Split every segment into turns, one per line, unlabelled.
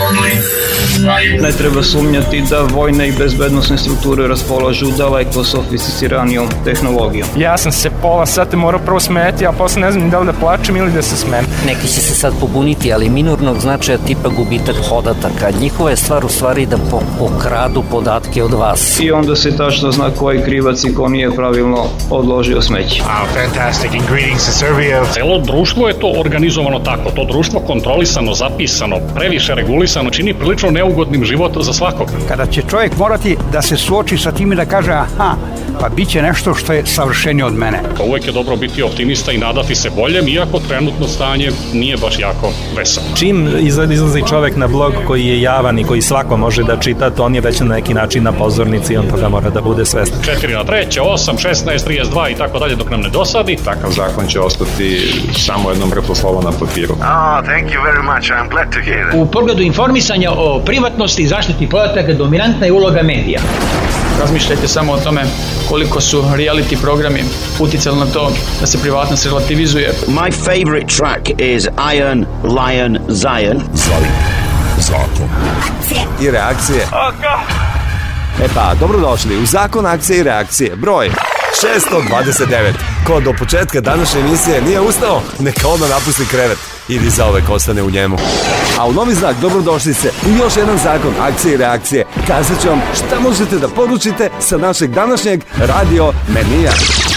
Ne treba sumnjati da vojne i bezbednosne strukture raspolažu daleko sofisticiranijom tehnologijom.
Ja sam se pola sata morao prvo smeti, a posle ne znam da li da plačem ili da se smem.
Neki će se sad pobuniti, ali minornog značaja tipa gubitak podataka. Njihova je stvar u stvari da pokradu podatke od vas.
I onda se tačno zna ko je krivac i ko nije pravilno odložio smeće.
Fantastic and greetings to Serbia.
Celo društvo je to organizovano tako. To društvo kontrolisano, zapisano, previše regulisano, čini prilično neugodnim život za svakog.
Kada će čovjek morati da se suoči sa tim i da kaže aha, pa bit će nešto što je savršenije od mene.
Uvek je dobro biti optimista i nadati se boljem, iako trenutno stanje nije baš jako veselo.
Čim izlazi čovjek na blog koji je javan i koji svako može da čita, to on je već na neki način na pozornici i on toga mora da bude svestan.
4:3, 8, 16, 32 i tako dalje dok nam ne dosadi.
Takav zakon će ostati samo jedno mrtvo slovo na papiru.
Thank you very much. I'm glad to hear that.
U pogledu informisanja o privatnosti i zaštiti podataka dominantna je uloga medija.
Razmišljajte samo o tome koliko su reality programi uticali na to da se privatnost relativizuje.
My favorite track is Iron Lion Zion.
Zvali Zakon
i reakcije. E pa, dobrodošli u Zakon akcije i reakcije, broj 629. Ko do početka današnje emisije nije ustao, neka odmah napusti krevet ili zauvek ostane u njemu. A u novi znak dobrodošli se u još jedan Zakon akcije i reakcije. Kazat ću vam šta možete da poručite sa našeg današnjeg radio menija.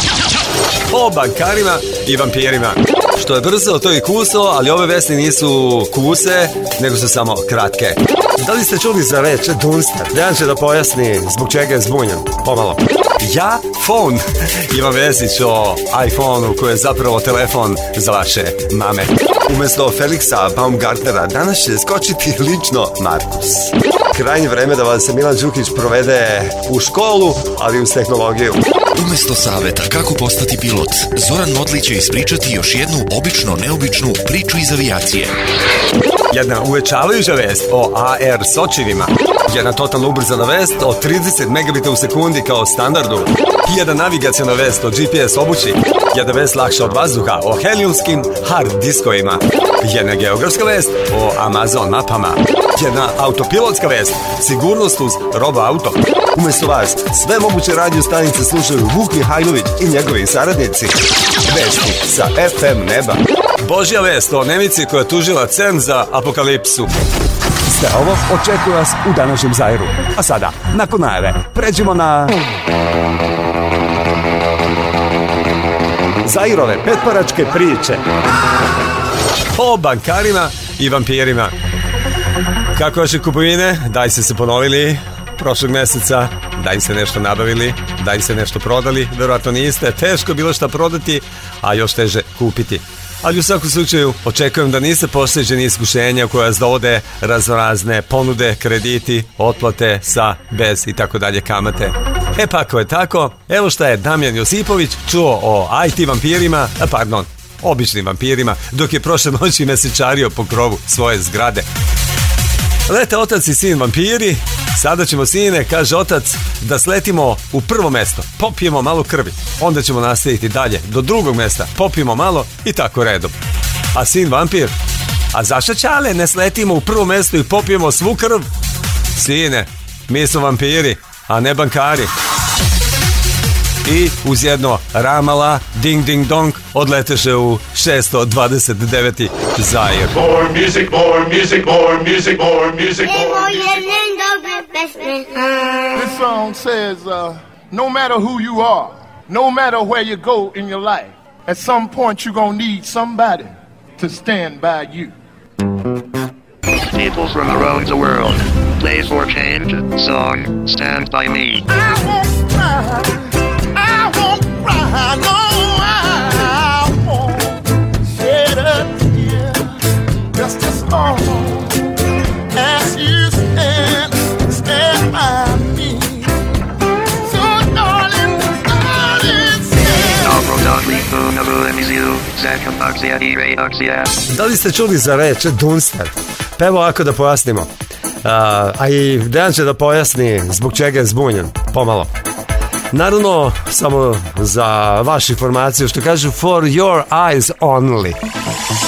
O bankarima i vampirima. Što je brzo, to je kuso, ali ove vesti nisu kuse, nego su samo kratke. Da li ste čuli za reč Dunster? Dejan će da pojasni zbog čega je zbunjen. Pomalo. Ja, phone. Ivan Vesić o iPhone-u koji je zapravo telefon za vaše mame. Umesto Felixa Baumgartnera danas će skočiti lično Markus. Krajnje vreme da vas Milan Đukić provede u školu, ali uz tehnologiju.
Umesto saveta kako postati pilot, Zoran Modlić će ispričati još jednu obično neobičnu priču iz avijacije.
Jedna uvečavajuća vest o AR sočivima. Jedna totalno ubrzana vest o 30 megabita u sekundi kao standardu. Jedna navigacijona vest o GPS obući. Jedna vest lakša od vazduha o helijumskim hard diskovima. Jedna geografska vest o Amazon mapama. Jedna autopilotska vest, sigurnost uz robo auto. Umesto vas, sve moguće radio stanice slušaju Vuk Mihajlović i njegovi saradnici. Vesti sa FM neba. Božja vest o Nemici koja tužila CERN za apokalipsu. Sve ovo očekuje vas u današnjem Zairu. A sada, nakon najave, pređemo na Zairove petparačke priče o bankarima i vampirima. Kako vaše kupovine? Da li ste se ponovili prošlog meseca? Da li ste nešto nabavili? Da li ste nešto prodali? Verovatno niste. Teško bilo šta prodati, a još teže kupiti. Ali u svakom slučaju očekujem da niste pošteđeni iskušenja koja vas dovode raznorazne ponude, krediti, otplate sa, bez i tako dalje kamate. E pa ako je tako, evo šta je Damjan Josipović čuo o IT vampirima, običnim vampirima, dok je prošle noći mesečario po krovu svoje zgrade. Lete otac i sin vampiri, sada ćemo sine, kaže otac, da sletimo u prvo mesto, popijemo malo krvi, onda ćemo nastaviti dalje, do drugog mesta, popijemo malo i tako redom. A sin vampir, a zašto čale ne sletimo u prvo mesto i popijemo svu krv? Sine, mi smo vampiri, a ne bankari. I uz jedno ramala, ding ding dong, odleteše u 629. Zair.
More music, more music, more music, more music, more music.
This song says, no matter who you are, no matter where you go in your life, at some point you're gonna need somebody to stand by you.
People from around the world, play for change, song, Stand By Me.
I know I won't shed a tear just as long as you stand by me. So darling,
Da li ste čuli za reč Dunster? Pa evo ovako da pojasnimo. A i Dejan će da pojasni zbog čega je zbunjen. Pomalo. Naravno, samo za vašu informaciju, što kažu for your eyes only.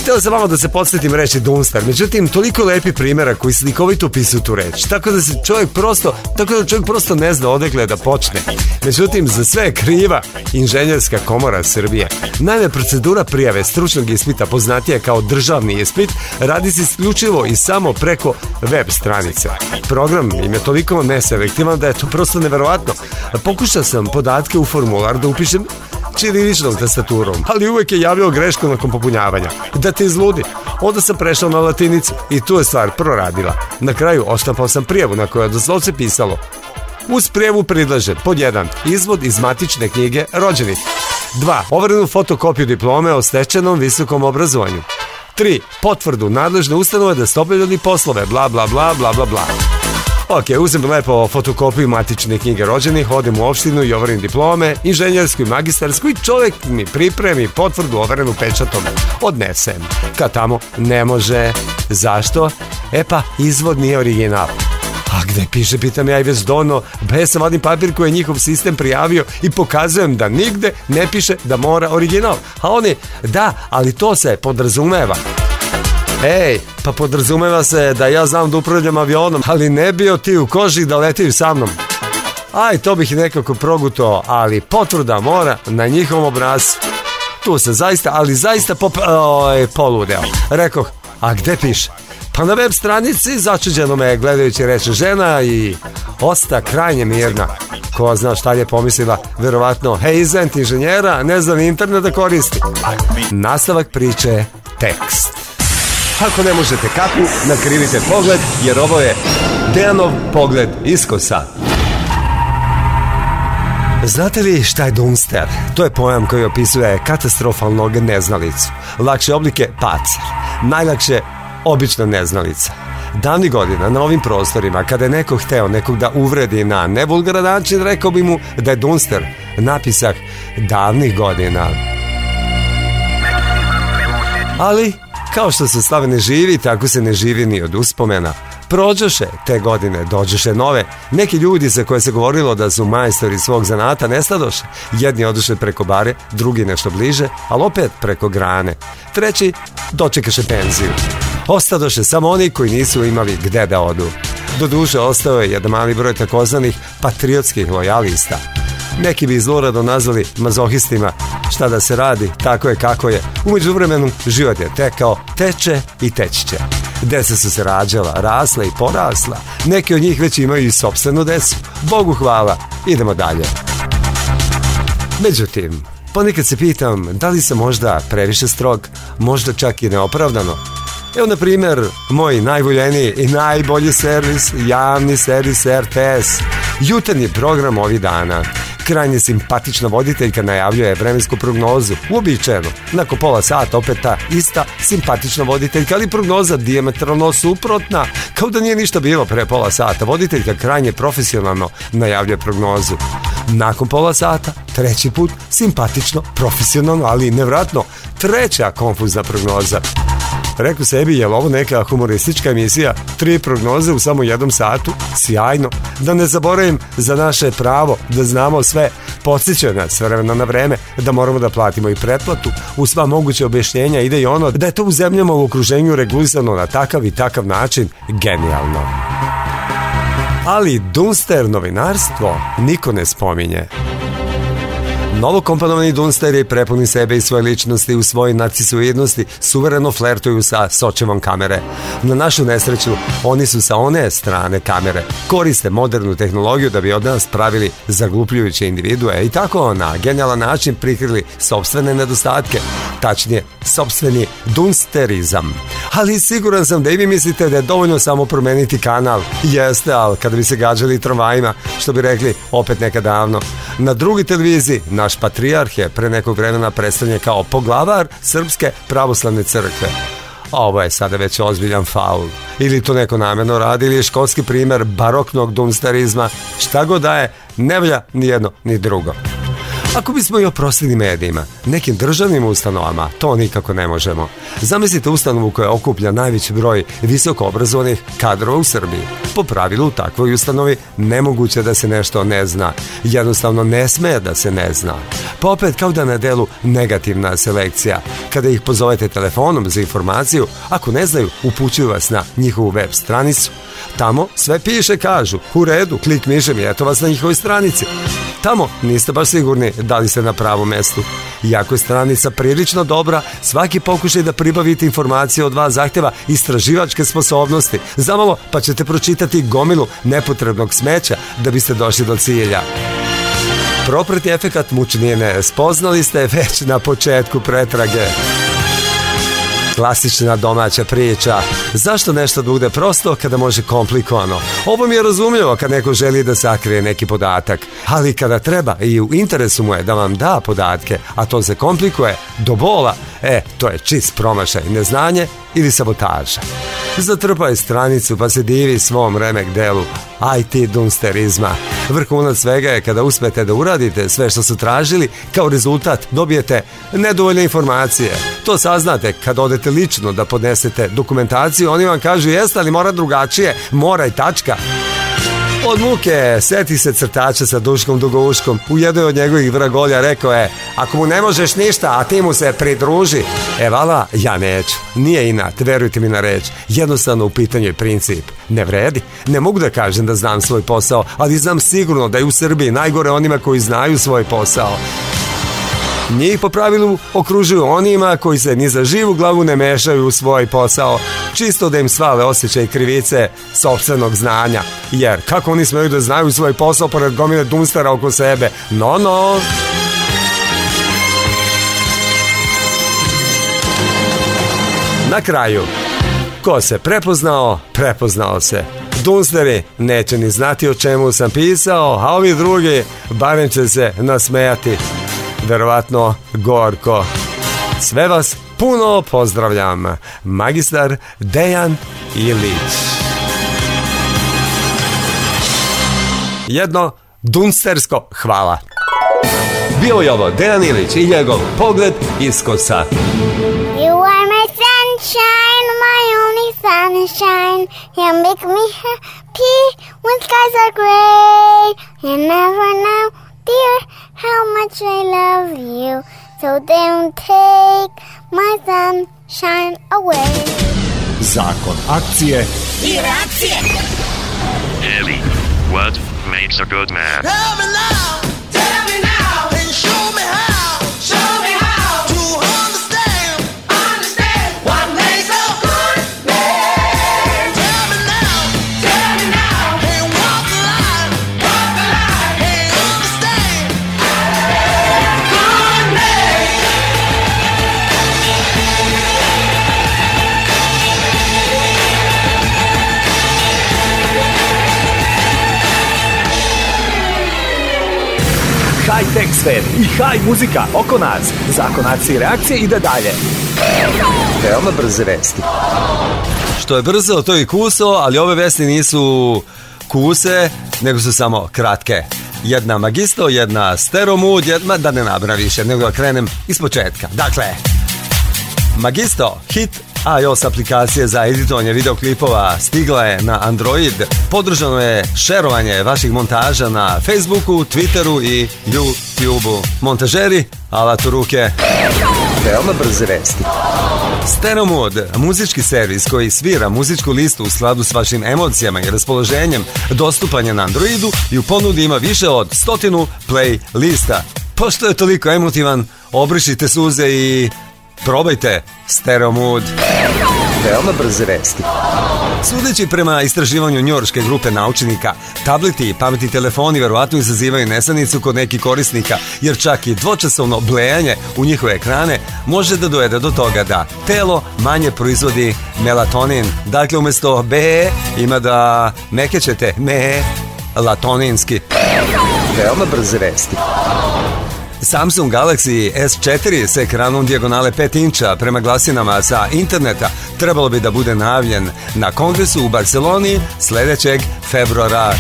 Hteo sam malo da se podsjetim reći Dunster, međutim toliko lepi primjera koji slikovito opisuju tu reč, tako da čovjek prosto ne zna odakle da počne. Međutim, za sve je kriva Inženjerska komora Srbije. Naime, procedura prijave stručnog ispita, poznatija kao državni ispit, radi se isključivo i samo preko web stranice. Program im je toliko neselektivan da je to prosto neverovatno. Pokušao sam podatke u formular da upišem ćiriličnom tastaturom, ali uvek je javio grešku nakon popunjavanja. Da te izludi. Onda sam prešao na latinicu i tu je stvar proradila. Na kraju oštampao sam prijavu na kojoj je doslovce pisalo: uz prijavu pridlaže pod 1. izvod iz matične knjige rođenih, 2. overenu fotokopiju diplome o stečenom visokom obrazovanju, 3. potvrdu nadležne ustanove da ste obavljali poslove, bla bla bla bla bla bla. Ok, uzem lepo fotokopiju matične knjige rođenih, odem u opštinu i overim diplome, inženjersku i magistarsku, i čovjek mi pripremi potvrdu overenu pečatom. Odnesem. Kad tamo ne može. Zašto? E pa, izvod nije original. A gde piše, pitam ja, i već dono, sam vadim papir koji je njihov sistem prijavio i pokazujem da nigde ne piše da mora original. A oni, da, ali to se podrazumeva. Ej, pa podrazumeva se da ja znam da upravljam avionom, ali ne bio ti u koži da letiju sa mnom. Aj, to bih nekako progutao, ali potvrda mora na njihovom obrascu. Tu se zaista poludeo. Rekoh, a gde piše? Pa na web stranici. Začuđeno me gledajući reče žena i osta krajnje mirna. Ko zna šta je pomislila, verovatno hejzent inženjera, ne zna ni internet da koristi. Nastavak priče, tekst. Ako ne možete kapu, nakrivite pogled, jer ovo je Dejanov pogled iskosa. Znate li šta je Dunster? To je pojam koji opisuje katastrofalnog neznalicu. Lakše oblike pacer, najlakše obična neznalica. Davnih godina na ovim prostorima, kada je neko hteo nekog da uvredi na nevulgaran način, rekao bi mu da je Dunster napisak davnih godina. Ali kao što se slave ne živi, tako se ne živi ni od uspomena. Prođoše te godine, dođoše nove. Neki ljudi za koje se govorilo da su majstori svog zanata nestadoše. Jedni oduše preko bare, drugi nešto bliže, ali opet preko grane. Treći dočekaše penziju. Ostadoše samo oni koji nisu imali gde da odu. Doduše, ostao je jedan mali broj takozvanih patriotskih lojalista. Neki bi zlurado nazvali mazohistima. Šta da se radi, tako je kako je. U međuvremenu život je tekao, teče i teći će. Deca su se rađala, rasla i porasla. Neki od njih već imaju i sopstvenu decu. Bogu hvala, idemo dalje. Međutim, ponekad se pitam da li sam možda previše strog, možda čak i neopravdano. Evo, na primjer, moj najvoljeniji i najbolji servis, javni servis RTS, jutarnji program ovih dana. Krajnje simpatična voditeljka najavljuje vremensku prognozu, uobičajeno. Nakon pola sata opet ta ista simpatična voditeljka, ali prognoza dijametralno suprotna, kao da nije ništa bilo pre pola sata. Voditeljka krajnje profesionalno najavljuje prognozu. Nakon pola sata, treći put, simpatično, profesionalno, ali nevratno, treća konfuzna prognoza. Rekao sebi, je li ovo neka humoristička emisija? 3 prognoze u samo 1 satu? Sjajno. Da ne zaboravim za naše pravo da znamo sve. Podsjećaju nas vremena na vreme da moramo da platimo i pretplatu. U sva moguće objašnjenja ide i ono da je to u zemljama u okruženju regulisano na takav i takav način. Genijalno. Ali Dunster novinarstvo niko ne spominje. Novokomponovani Dunsteri prepuni sebe i svoje ličnosti u svojoj narcisoidnosti suvereno flertuju sa sočevom kamere. Na našu nesreću, oni su sa one strane kamere. Koriste modernu tehnologiju da bi od nas pravili zaglupljujuće individue i tako na genijalan način prikrili sopstvene nedostatke. Tačnije, sopstveni dunsterizam. Ali siguran sam da i vi mislite da je dovoljno samo promeniti kanal. Jeste, ali kada bi se gađali tramvajima, što bi rekli opet nekad davno. Na drugoj televiziji naš patrijarh je pre nekog vremena predstavljen kao poglavar Srpske pravoslavne crkve. Ovo je sada već ozbiljan faul. Ili to neko namjerno radi, ili je školski primer baroknog dunsterizma. Šta god da je, ne valja ni jedno ni drugo. Ako bismo i oprostili medijima, nekim državnim ustanovama, to nikako ne možemo. Zamislite ustanovu koja okuplja najveći broj visoko obrazovanih kadrova u Srbiji. Po pravilu u takvoj ustanovi nemoguće da se nešto ne zna. Jednostavno ne sme da se ne zna. Pa opet kao da na delu negativna selekcija. Kada ih pozovete telefonom za informaciju, ako ne znaju, upućuju vas na njihovu web stranicu. Tamo sve piše, kažu, u redu, klik mišem i eto vas na njihovoj stranici. Tamo niste baš sigurni da li ste na pravom mestu. Iako je stranica prilično dobra, svaki pokušaj da pribavite informacije od vas zahteva istraživačke sposobnosti. Zamalo pa ćete pročitati gomilu nepotrebnog smeća da biste došli do cilja. Propreti efekat mučnine spoznali ste već na početku pretrage. Klasična domaća priča. Zašto nešto bude prosto kada može komplikovano? Ovo mi je razumljivo kad neko želi da sakrije neki podatak, ali kada treba i u interesu mu je da vam da podatke, a to se komplikuje do bola, to je čist promašaj, neznanje ili sabotaža. Zatrpao je stranicu pa se divi svom remek delu IT dunsterizma. Vrhunac svega je kada uspete da uradite sve što su tražili, kao rezultat dobijete nedovoljne informacije. To saznate kad odete lično da podnesete dokumentaciju, oni vam kažu jeste, ali mora drugačije, mora i tačka. Od muke seti se crtača sa Duškom Dugouškom. U jednoj od njegovih vragolja rekao je: ako mu ne možeš ništa, a ti mu se pridruži. Vala, ja neću. Nije inat, verujte mi na reč. Jednostavno u pitanju je princip. Ne vredi. Ne mogu da kažem da znam svoj posao, ali znam sigurno da je u Srbiji najgore onima koji znaju svoj posao. Njih po pravilu okružuju onima koji se ni za živu glavu ne mešaju u svoj posao, čisto da im svale osjećaj krivice sopstvenog znanja. Jer kako oni smeju da znaju svoj posao pored gomile dunstara oko sebe? No. Na kraju, ko se prepoznao, prepoznao se. Dunsteri neće ni znati o čemu sam pisao, a ovi drugi barem će se nasmejati. Verovatno gorko. Sve vas puno pozdravljam. Magistar Dejan Ilić. Jedno dunstersko hvala. Bio je ovo Dejan Ilić i njegov pogled iskosa.
You are my sunshine, my only sunshine. You make me happy when skies are gray. You never know, dear, how much I love you. So don't take my sunshine away.
Zakon akcije
i reakcije.
Eddie, what makes a good man?
Tell me now, and show me how. Show me how to understand what makes a good man. Tell me now, and walk the line, and understand. Good man.
High-tech svet i high muzika oko nas. Zakon akcije i reakcije ide dalje. Veoma brze vesti.
Što je brzo, to je kuso, ali ove vesti nisu kuse, nego su samo kratke. Jedna Magisto, jedna Stereo Mood, jedna, da ne nabram više, nego da krenem iz početka. Dakle, Magisto, hit iOS aplikacije za editovanje videoklipova stigla je na Android. Podržano je šerovanje vaših montaža na Facebooku, Twitteru i YouTubeu. Montažeri, alat u ruke.
Veoma brze vesti.
Stereo Mood, muzički servis koji svira muzičku listu u skladu s vašim emocijama i raspoloženjem, dostupan je na Androidu i u ponudi ima više od 100 play lista. Pošto je toliko emotivan, obrišite suze i probajte Stereo Mood.
Veoma brze vesti.
Sudeći prema istraživanju njujorške grupe naučnika, tableti i pametni telefoni verovatno izazivaju nesanicu kod nekih korisnika, jer čak i dvočasovno blejanje u njihove ekrane može da dovede do toga da telo manje proizvodi melatonin. Dakle, umjesto B ima da mekećete melatoninski.
Veoma brze vesti.
Samsung Galaxy S4 sa ekranom dijagonale 5 inča prema glasinama sa interneta trebalo bi da bude najavljen na kongresu u Barceloni sljedećeg februara.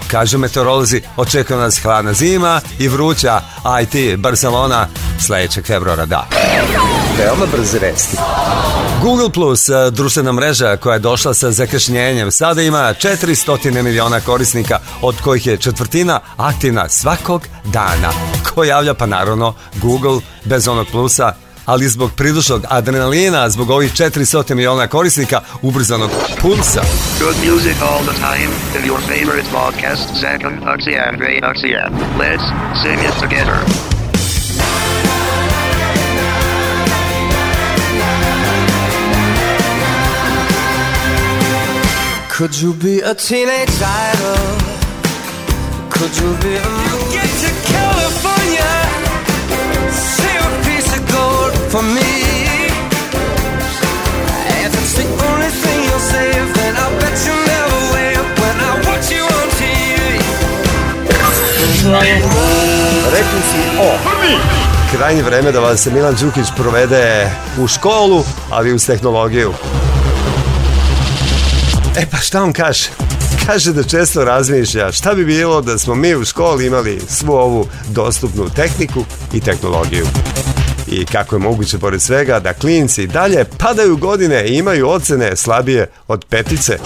Kažu meteorolozi, očekuje nas hladna zima i vruća IT Barcelona sledećeg februara, da.
Veoma brze vesti.
Google Plus, društvena mreža koja je došla sa zakašnjenjem, sada ima 400 miliona korisnika, od kojih je četvrtina aktivna svakog dana. Ko javlja? Pa naravno Google, bez onog plusa, ali zbog pridušnog adrenalina, zbog ovih 400 miliona korisnika, ubrzanog pulsa.
Good music all the time in your favorite podcast, Zach and Oxy and Ray Oxy. Let's sing it together.
Could you be a teenage idol? Could you be a movie? Get to California, save a piece of gold for me. If it's the only thing you'll save, then I bet you never wave when I watch you on TV.
Rekli si o.
Krajnje vreme da vas Milan Đukić provede u školu, ali uz tehnologiju. Pa šta on kaže? Kaže da često razmišlja šta bi bilo da smo mi u školi imali svu ovu dostupnu tehniku i tehnologiju. I kako je moguće pored svega da klinci dalje padaju godine i imaju ocene slabije od 5.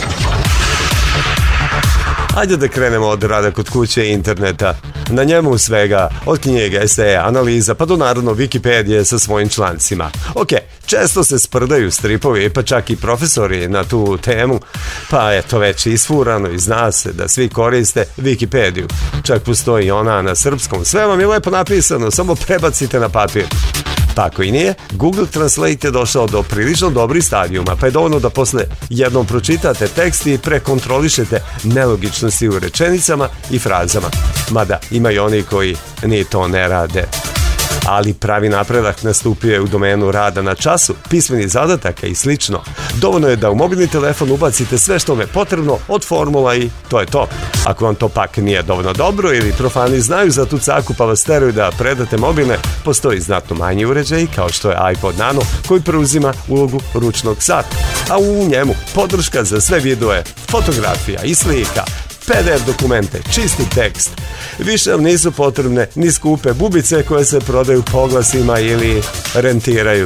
Ajde da krenemo od rada kod kuće i interneta. Na njemu svega, od knjige, eseja, analiza, pa do naravno Wikipedije sa svojim člancima. Često se sprdaju stripovi, pa čak i profesori na tu temu, pa eto već isfurano i zna se da svi koriste Wikipediju. Čak postoji ona na srpskom, sve vam je lepo napisano, samo prebacite na papir. Pa ako i nije, Google Translate je došao do prilično dobrih stadijuma, pa je dovoljno da posle jednom pročitate tekst i prekontrolišete nelogičnosti u rečenicama i frazama. Mada ima i oni koji ni to ne rade. Ali pravi napredak nastupio je u domenu rada na času, pismenih zadataka i slično. Dovoljno je da u mobilni telefon ubacite sve što vam je potrebno od formula i to je to. Ako vam to pak nije dovoljno dobro ili profani znaju za tu caku pa vas teraju da predate mobilne, postoji znatno manji uređaj kao što je iPod Nano koji preuzima ulogu ručnog sata. A u njemu podrška za sve videoe, fotografija i slika, PDF dokumente, čisti tekst. Više vam nisu potrebne ni skupe bubice koje se prodaju po oglasima ili rentiraju.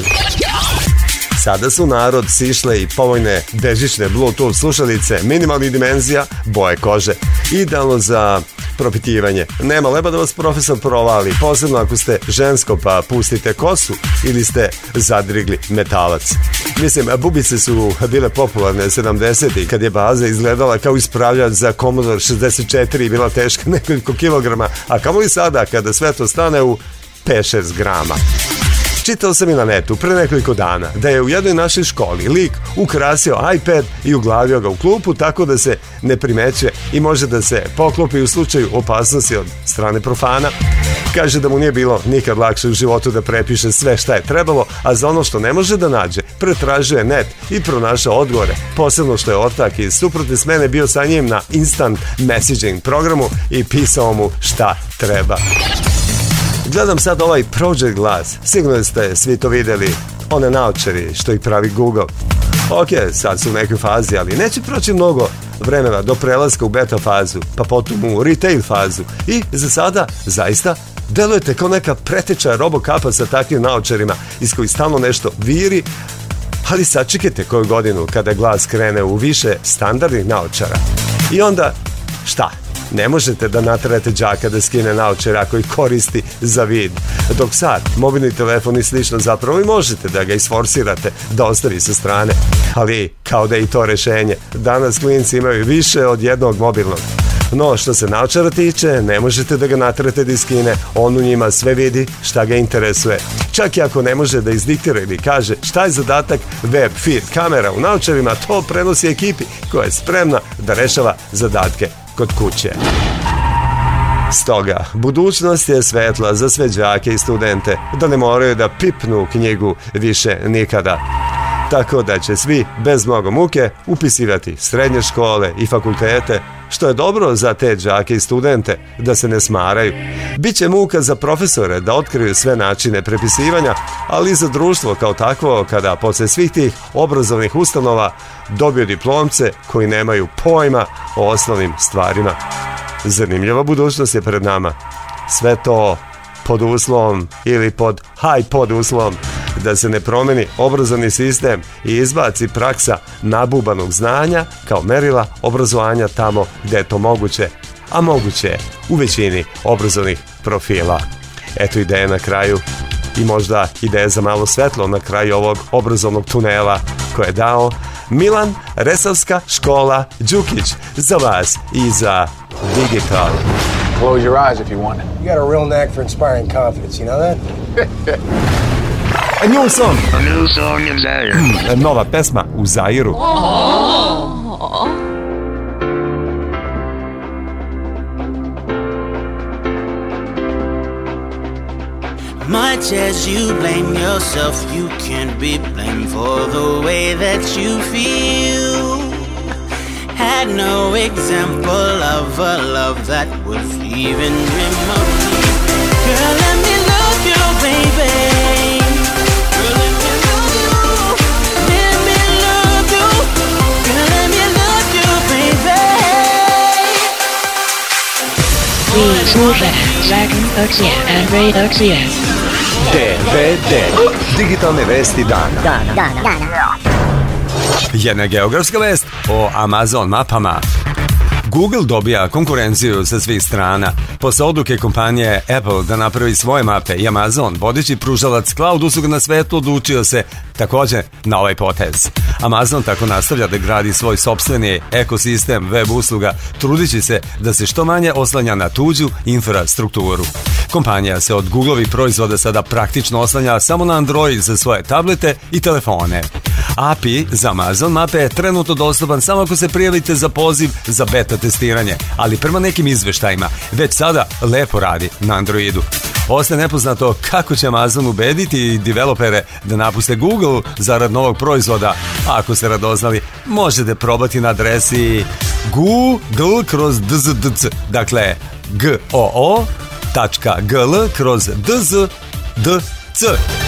Sada su narod sišle i povoljne bežične Bluetooth slušalice, minimalnih dimenzija, boje kože. Idealno za propitivanje. Nema leba da vas profesor provali, posebno ako ste žensko pa pustite kosu ili ste zadrigli metalac. Mislim, bubice su bile popularne 70-ih kad je baza izgledala kao ispravljač za Commodore 64 i bila teška nekoliko kilograma, a kamoli sada kada sve to stane u 5-6 grama. Čitao sam i na netu pre nekoliko dana da je u jednoj našoj školi lik ukrasio iPad i uglavio ga u klupu tako da se ne primeće i može da se poklopi u slučaju opasnosti od strane profana. Kaže da mu nije bilo nikad lakše u životu da prepiše sve šta je trebalo, a za ono što ne može da nađe, pretražuje net i pronašao odgovore, posebno što je ortak iz suprotne smene bio sa njim na instant messaging programu i pisao mu šta treba. Gledam sad ovaj Project Glass, sigurno ste svi to videli, one naočari što ih pravi Google. Sad su u nekoj fazi, ali neće proći mnogo vremena do prelaska u beta fazu, pa potom u retail fazu i za sada zaista delujete kao neka preteča Robocapa sa takvim naočarima iz kojih stalno nešto viri, ali sačekajte koju godinu kada Glass krene u više standardnih naočara. I onda šta? Ne možete da naterate đaka da skine naočare ako ih koristi za vid. Dok sad, mobilni telefon i slično zapravo i možete da ga isforsirate da ostavi sa strane. Ali kao da je i to rešenje. Danas klinci imaju više od jednog mobilnog. No, što se naočara tiče, ne možete da ga naterate da iskine. On u njima sve vidi šta ga interesuje. Čak i ako ne može da izdiktira ili kaže šta je zadatak web feed kamera u naočarima, to prenosi ekipi koja je spremna da rešava zadatke kod kuće. Stoga, budućnost je svetla za sve đake i studente, da ne moraju da pipnu knjigu više nikada. Tako da će svi, bez mnogo muke, upisivati srednje škole i fakultete, što je dobro za te đake i studente, da se ne smaraju. Biće muka za profesore da otkriju sve načine prepisivanja, ali i za društvo kao takvo, kada posle svih tih obrazovnih ustanova dobiju diplomce koji nemaju pojma o osnovnim stvarima. Zanimljiva budućnost je pred nama. Sve to pod uslovom ili pod pod uslovom da se ne promeni obrazovni sistem i izbaci praksa nabubanog znanja kao merila obrazovanja tamo gde je to moguće, a moguće je u većini obrazovnih profila. Eto ideje na kraju i možda ideje za malo svetlo na kraju ovog obrazovnog tunela koje je dao Milan Resavska škola Đukić za vas i za Digital.
Close your eyes if you want it. You got a real knack for inspiring confidence, you know that?
A new song.
A new song in Zaire.
Nova pesma u Zairu.
Much as you blame yourself, you can't be blamed for the way that you feel. Had no example of a love that would even remotely. Girl, let me love you, baby. Girl, let me love you. Let me love you. Girl, let me love you, baby.
Vi slušate Zagon Akcije and Ray Akcije.
DVD. Digitalne vesti dana.
Jedna geografska vest o Amazon mapama. Google dobija konkurenciju sa svih strana. Posle odluke kompanije Apple da napravi svoje mape i Amazon, vodeći pružalac cloud usluga na svetu, odlučio se također na ovaj potez. Amazon tako nastavlja da gradi svoj sopstveni ekosistem web usluga, trudići se da se što manje oslanja na tuđu infrastrukturu. Kompanija se od Googlovih proizvoda sada praktično oslanja samo na Android za svoje tablete i telefone. API za Amazon mape je trenutno dostupan samo ako se prijavite za poziv za beta testiranje, ali prema nekim izveštajima već sada lepo radi na Androidu. Ostaje nepoznato kako će Amazon ubediti developere da napuste Google zarad novog proizvoda. A ako ste radoznali, možete probati na adresi google/dzdc, dakle goo.gl/dzdc.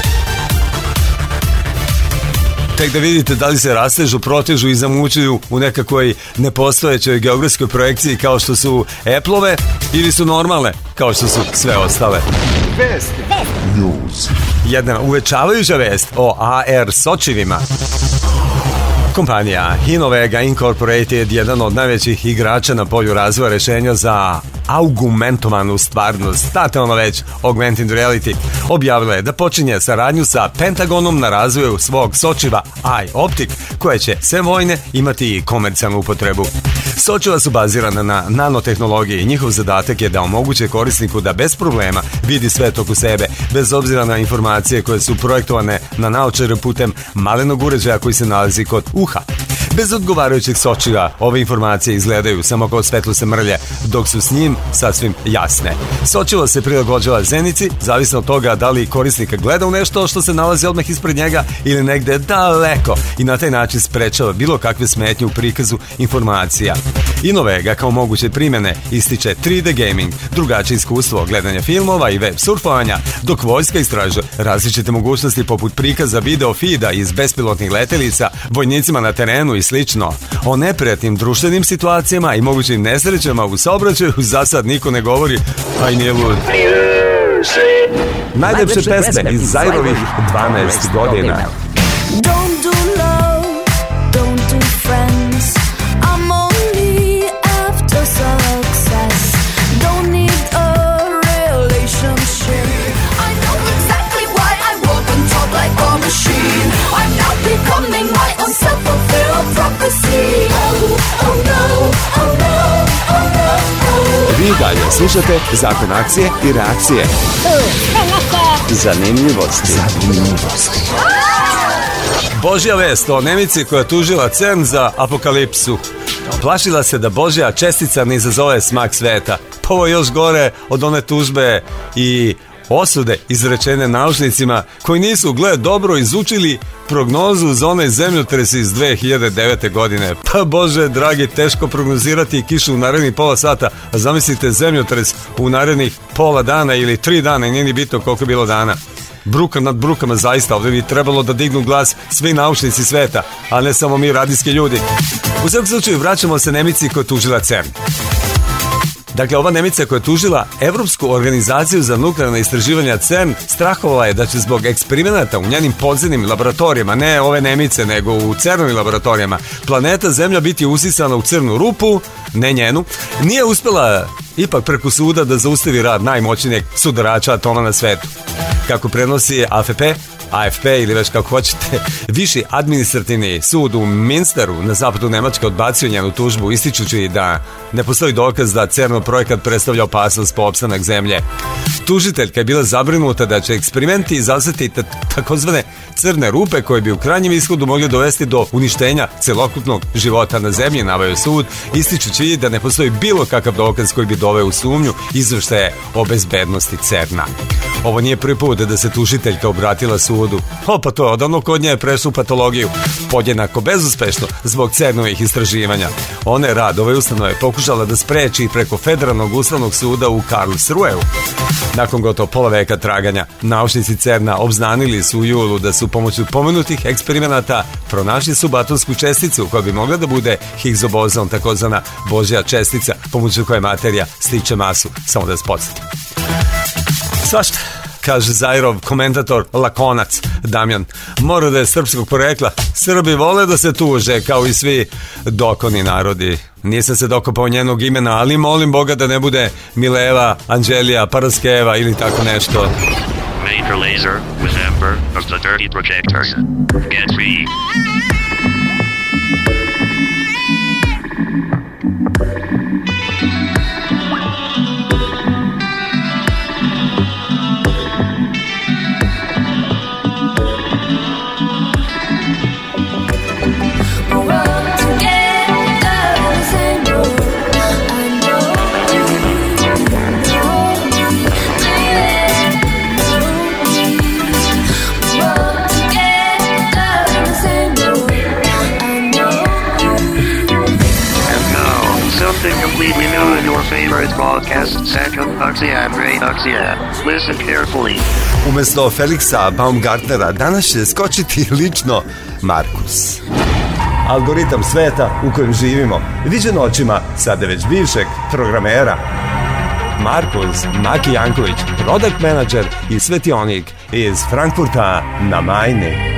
Tek da vidite da li se rastežu, protežu i zamučuju u nekakvoj nepostojećoj geografskoj projekciji kao što su Apple-ove ili su normalne kao što su sve ostale.
Vesti.
News. Jedna uvečavajuća vest o AR sočivima. Kompanija Innovega Incorporated, jedan od najvećih igrača na polju razvoja rešenja za augmentovanu stvarnost, znate ono već, augmented reality, objavila je da počinje saradnju sa Pentagonom na razvoju svog sočiva Eye Optic, koje će sve vojne imati i komercijalnu upotrebu. Sočiva su bazirana na nanotehnologiji i njihov zadatak je da omoguće korisniku da bez problema vidi svet oko sebe, bez obzira na informacije koje su projektovane na naočare putem malenog uređaja koji se nalazi kod uha. Bez odgovarajućeg sočiva ove informacije izgledaju samo kao svetlosne mrlje, dok su s njim sasvim jasne. Sočivo se prilagođava zenici, zavisno od toga da li korisnik gleda u nešto što se nalazi odmah ispred njega ili negde daleko, i na taj način sprečava bilo kakve smetnje u prikazu informacija. Innovega kao moguće primjene ističe 3D gaming, drugačije iskustvo gledanja filmova i web surfovanja, dok vojska istražuje različite mogućnosti poput prikaza video feeda iz bespilotnih letelica, vojnicima na terenu i slično. O neprijatnim društvenim situacijama i mogućim nesrećama u saobraćaju za sad niko ne govori, a i nije lud. Najlepše pesme iz Zairovih 12 godina.
Don't do love, don't do friends. I'm only after success. Don't need a relationship. I know exactly why I walk and talk like a machine. I'm now becoming my own self-fulfilled prophecy. Oh no, oh no, oh no, oh.
Vi dalje slušate Zakon akcije i reakcije. Zanimljivosti. Božja vest o Nemici koja tužila CERN za apokalipsu. Plašila se da Božja čestica ne izazove smak sveta. Pa ovo je još gore od one tužbe i osude izrečene naučnicima koji nisu, gle, dobro izučili prognozu za onaj zemljotres iz 2009. godine. Pa Bože dragi, teško prognozirati kišu u narednih pola sata, a zamislite zemljotres u narednih pola dana ili 3 dana, nije ni bitno koliko je bilo dana. Bruka nad brukama, zaista, ovdje bi trebalo da dignu glas svi naučnici sveta, a ne samo mi radijski ljudi. U svakom slučaju vraćamo se Nemici koja tužila CERN. Dakle, ova Nemica koja je tužila Evropsku organizaciju za nuklearna istraživanja CERN strahovala je da će zbog eksperimenata u njenim podzemnim laboratorijama, ne ove Nemice, nego u CERN-ovim laboratorijama, planeta Zemlja biti usisana u crnu rupu, ne njenu. Nije uspela ipak preko suda da zaustavi rad najmoćnijeg sudarača atoma na svetu. Kako prenosi AFP ili već kako hoćete, viši administrativni sud u Minsteru na zapadu Nemačke odbacio njenu tužbu, ističući da ne postoji dokaz da CERN-ov projekat predstavlja opasnost po opstanak Zemlje. Tužiteljka je bila zabrinuta da će eksperimenti izazvati takozvane crne rupe koje bi u krajnjem ishodu mogli dovesti do uništenja celokupnog života na Zemlji, naveo sud, ističući da ne postoji bilo kakav dokaz koji bi doveo u sumnju izveštaje o bezbednosti CERN-a. Ovo nije prvi put da se tužiteljka obratila sudu. Pa to je odavno kod nje prešla u patologiju. Podjednako bezuspešno zbog CERN-ovih istraživanja. Ona je rad ove ustanove pokušala da spreči preko Federalnog ustavnog suda u Karlsruheu. Nakon gotovo pola veka traganja, naučnici CERN-a obznanili su u julu da su pomoću pomenutih eksperimenata pronašli subatonsku česticu koja bi mogla da bude Higgsov bozon, takozvana Božja čestica, pomoću koje materija stiče masu. Samo da se podsjetim. Svašta, kaže Zajrov komentator Lakonac Damjan. Mora da je srpskog porekla. Srbi vole da se tuže kao i svi dokoni narodi. Nisam se dokopao njenog imena, ali molim Boga da ne bude Mileva, Anđelija, Paraskeva ili tako nešto.
Major Lazer with Ember of the Dirty Projectors. Get free. Completely new in your favorite podcast, Second Oxygen. Listen carefully.
Umesto Felixa Baumgartnera danas će skočiti lično Markus. Algoritam sveta u kojem živimo, viđen očima sada već bivšeg programera. Markus Maki Janković, product manager i svetionik iz Frankfurta na Majni.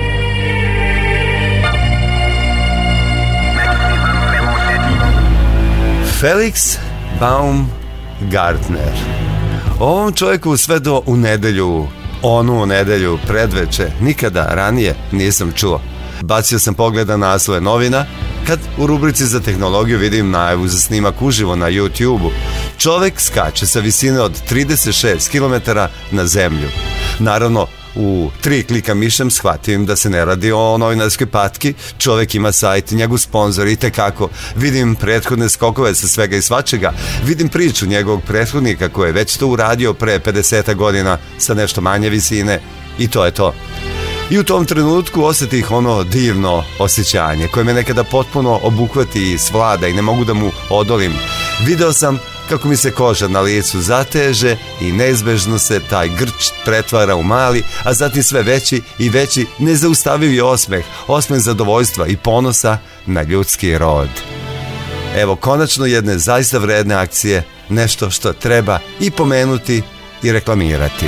Felix Baumgartner. O ovom čovjeku sve do u nedelju, onu nedelju predveče, nikada ranije nisam čuo. Bacio sam pogled na naslove novina, kad u rubrici za tehnologiju vidim najavu za snimak uživo na YouTube-u. Čovjek skače sa visine od 36 km na zemlju. Naravno, u 3 klika mišem shvatim da se ne radi o novinarskoj patki. Čovjek ima sajt, njegov sponzor i tekako. Vidim prethodne skokove sa svega i svačega. Vidim priču njegovog prethodnika koji je već to uradio pre 50 godina sa nešto manje visine i to je to. I u tom trenutku osjetih ono divno osjećanje koje me nekada potpuno obuhvati i svlada i ne mogu da mu odolim. Video sam kako mi se koža na licu zateže i neizbežno se taj grč pretvara u mali, a zatim sve veći i veći nezaustavivi osmeh zadovoljstva i ponosa na ljudski rod. Evo konačno jedne zaista vredne akcije, nešto što treba i pomenuti i reklamirati.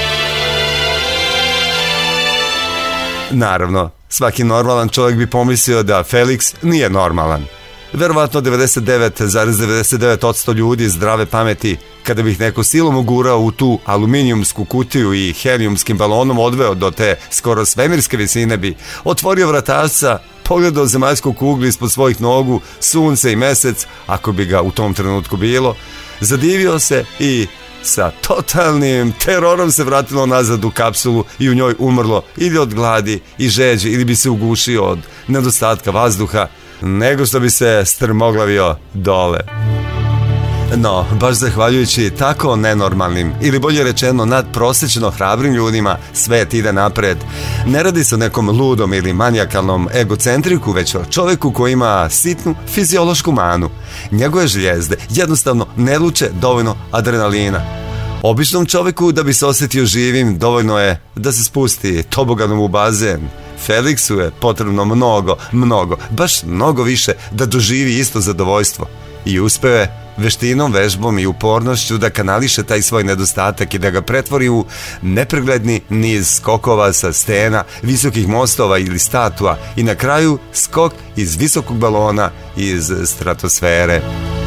Naravno, svaki normalan čovjek bi pomislio da Felix nije normalan. Verovatno 99,99% ljudi zdrave pameti, kada bih neko silom ugurao u tu aluminijumsku kutiju i helijumskim balonom odveo do te skoro svemirske visine, bi otvorio vratašca, pogledao zemaljsku kuglu ispod svojih nogu, sunce i mesec, ako bi ga u tom trenutku bilo, zadivio se i sa totalnim terorom se vratilo nazad u kapsulu i u njoj umrlo ili od gladi i žeđe ili bi se ugušio od nedostatka vazduha, nego što bi se strmoglavio dole. No, baš zahvaljujući tako nenormalnim ili bolje rečeno nadprosečno hrabrim ljudima svet ide napred. Ne radi se o nekom ludom ili manijakalnom egocentriku, već o čovjeku koji ima sitnu fiziološku manu. Njegove žljezde jednostavno ne luče dovoljno adrenalina. Običnom čovjeku da bi se osjetio živim dovoljno je da se spusti toboganom u bazen. Felixu je potrebno mnogo, baš mnogo više da doživi isto zadovoljstvo. I uspeo je veštinom, vežbom i upornošću da kanališe taj svoj nedostatak i da ga pretvori u nepregledni niz skokova sa stena, visokih mostova ili statua i na kraju skok iz visokog balona iz stratosfere.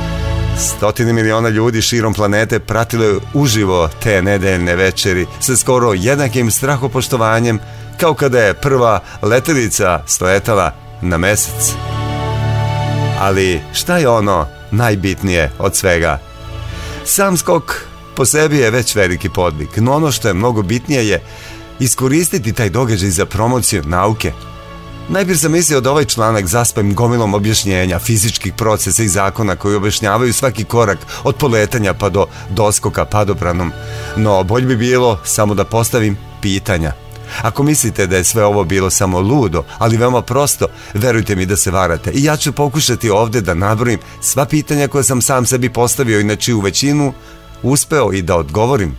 100 miliona ljudi širom planete pratilo je uživo te nedeljne večeri sa skoro jednakim strahopoštovanjem kao kada je prva letelica sletala na mesec. Ali šta je ono najbitnije od svega? Sam skok po sebi je već veliki podvig, no ono što je mnogo bitnije je iskoristiti taj događaj za promociju nauke. Najprije sam mislio da ovaj članak zaspem gomilom objašnjenja fizičkih procesa i zakona koji objašnjavaju svaki korak od poletanja pa do doskoka padobranom, no bolje bi bilo samo da postavim pitanja. Ako mislite da je sve ovo bilo samo ludo, ali veoma prosto, verujte mi da se varate i ja ću pokušati ovde da nabrojim sva pitanja koje sam sam sebi postavio i na čiju većinu uspeo i da odgovorim.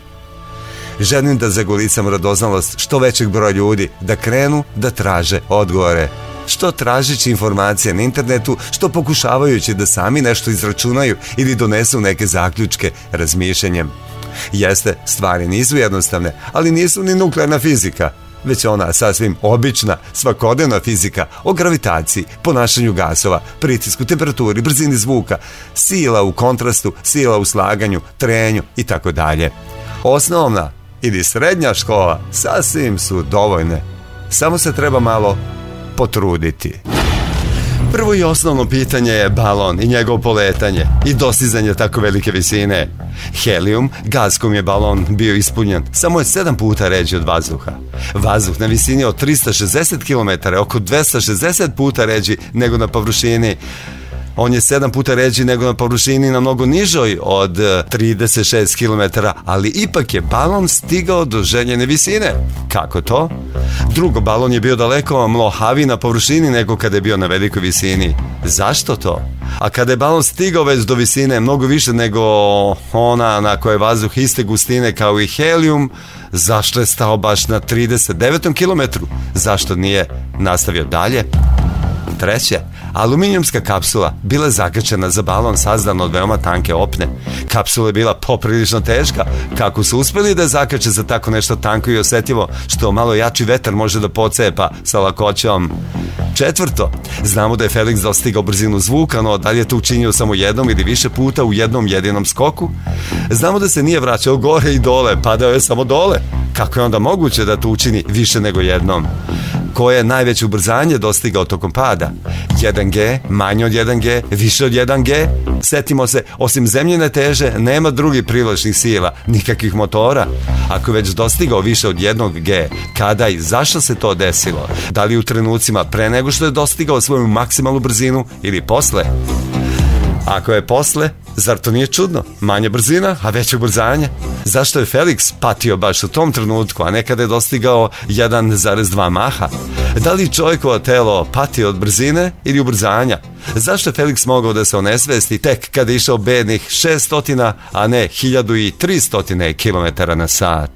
Želim da zagolicam radoznalost što većeg broja ljudi da krenu da traže odgovore. Što tražići informacije na internetu, što pokušavajući da sami nešto izračunaju ili donesu neke zaključke razmišljanjem. Jeste, stvari nisu jednostavne, ali nisu ni nuklearna fizika, već ona sasvim obična, svakodnevna fizika o gravitaciji, ponašanju gasova, pritisku, temperaturi, brzini zvuka, sila u kontrastu, sila u slaganju, trenju i tako dalje. Osnovna ili srednja škola sasvim su dovoljne. Samo se treba malo potruditi. Prvo i osnovno pitanje je balon i njegovo poletanje i dostizanje tako velike visine. Helijum, gaz kojim je balon bio ispunjen, samo je 7 puta ređi od vazduha. Vazduh na visini od 360 km je oko 260 puta ređi nego na površini. On je 7 puta ređi nego na površini na mnogo nižoj od 36 km, ali ipak je balon stigao do željene visine. Kako to? Drugo, balon je bio daleko mlohaviji na površini nego kada je bio na velikoj visini. Zašto to? A kada je balon stigao već do visine mnogo više nego ona na kojoj je vazduh iste gustine kao i helijum, zašto je stao baš na 39 km? Zašto nije nastavio dalje? Treće, aluminijumska kapsula bila je zakačena za balon sazdan od veoma tanke opne. Kapsula je bila poprilično teška. Kako su uspeli da je zakače za tako nešto tanko i osjetljivo što malo jači vetar može da pocepa sa lakoćom? Četvrto, znamo da je Felix dostigao brzinu zvuka, no da li je to učinio samo jednom ili više puta u jednom jedinom skoku? Znamo da se nije vraćao gore i dole, padao je samo dole. Kako je onda moguće da to učini više nego jednom? Koje je najveće ubrzanje dostigao tokom pada? 1G, manje od 1G, više od 1G? Setimo se, osim zemljine teže, nema drugih privlačnih sila, nikakvih motora. Ako je već dostigao više od 1G, kada i zašto se to desilo? Da li u trenucima pre nego što je dostigao svoju maksimalnu brzinu ili posle? Ako je posle, zar to nije čudno? Manja brzina, a veće ubrzanje. Zašto je Felix patio baš u tom trenutku, a nekada je dostigao 1,2 maha? Da li čovjekovo telo pati od brzine ili ubrzanja? Zašto je Felix mogao da se onesvesti tek kada je išao bednih 600, a ne 1300 km na sat?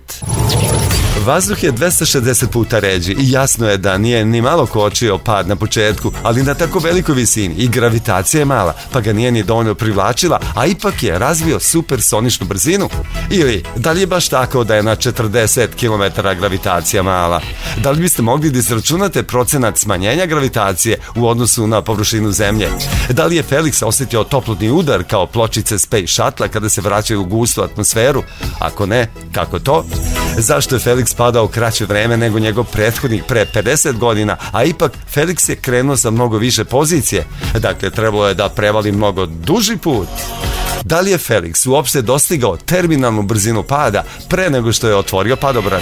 Vazduh je 260 puta ređi i jasno je da nije ni malo kočio pad na početku, ali na tako velikoj visini i gravitacija je mala, pa ga nije ni dovoljno privlačila, a ipak je razvio supersoničnu brzinu. Ili, da li je baš tako da je na 40 km gravitacija mala? Da li biste mogli da izračunate procenat smanjenja gravitacije u odnosu na površinu Zemlje? Da li je Felix osjetio toplotni udar kao pločice Space Shuttle kada se vraćaju u gustu atmosferu? Ako ne, kako to? Zašto je Felix padao kraće vreme nego njegov prethodnik pre 50 godina, a ipak Felix je krenuo sa mnogo više pozicije? Dakle, trebalo je da prevali mnogo duži put. Da li je Felix uopšte dostigao terminalnu brzinu pada pre nego što je otvorio padobran?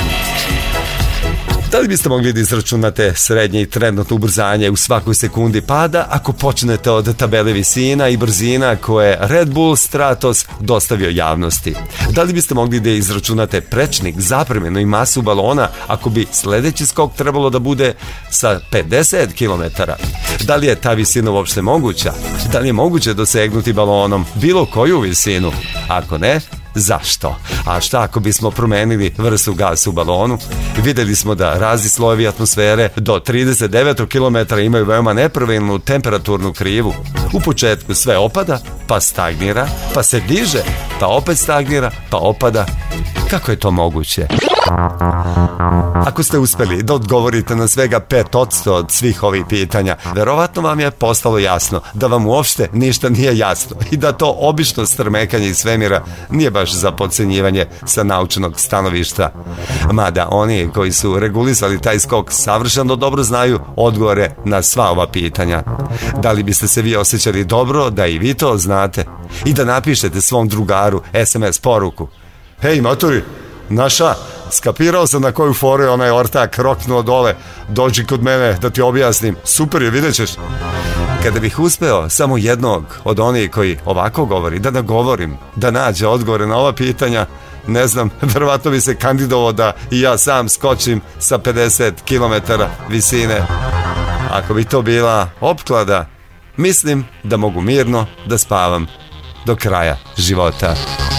Da li biste mogli da izračunate srednje i trenutno ubrzanje u svakoj sekundi pada ako počnete od tabele visina i brzina koje Red Bull Stratos dostavio javnosti? Da li biste mogli da izračunate prečnik, zapremenu i masu balona ako bi sledeći skok trebalo da bude sa 50 km? Da li je ta visina uopšte moguća? Da li je moguće dosegnuti balonom bilo koju visinu? Ako ne, zašto? A šta ako bismo promenili vrstu gasa u balonu? Videli smo da razni slojevi atmosfere do 39 km imaju veoma nepravilnu temperaturnu krivu. U početku sve opada, pa stagnira, pa se diže, pa opet stagnira, pa opada. Kako je to moguće? Ako ste uspeli da odgovorite na svega 5% od svih ovih pitanja, verovatno vam je postalo jasno da vam uopšte ništa nije jasno i da to obično strmekanje iz svemira nije baš za podcenjivanje sa naučnog stanovišta. Mada oni koji su regulisali taj skok savršeno dobro znaju odgovore na sva ova pitanja. Da li biste se vi osjećali dobro da i vi to znate i da napišete svom drugaru SMS poruku: hej maturi, naša, skapirao sam na koju foru je onaj ortak roknuo dole, dođi kod mene da ti objasnim, super je, vidjet ćeš. Kada bih uspeo samo jednog od onih koji ovako govori, da nagovorim, da nađe odgovore na ova pitanja, ne znam, verovatno bi se kandidovao da i ja sam skočim sa 50 km visine. Ako bi to bila opklada, mislim da mogu mirno da spavam do kraja života.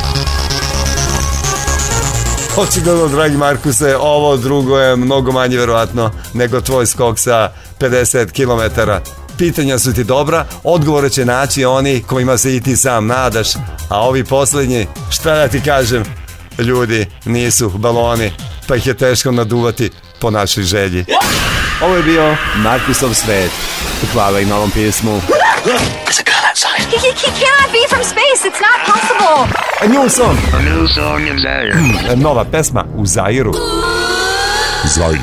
Očigledno, dragi Markuse, ovo drugo je mnogo manje verovatno nego tvoj skok sa 50 km. Pitanja su ti dobra, odgovore će naći oni kojima se i ti sam nadaš, a ovi posljednji, šta da ti kažem, ljudi nisu baloni, pa ih je teško naduvati po našoj želji.
Ovo je bio Markusov svet. Hvala i novom pismu.
There's a girl outside. He cannot be from space. It's not possible.
A new song.
A new song in Zaire.
Nova pesma u Zairu.
Zair.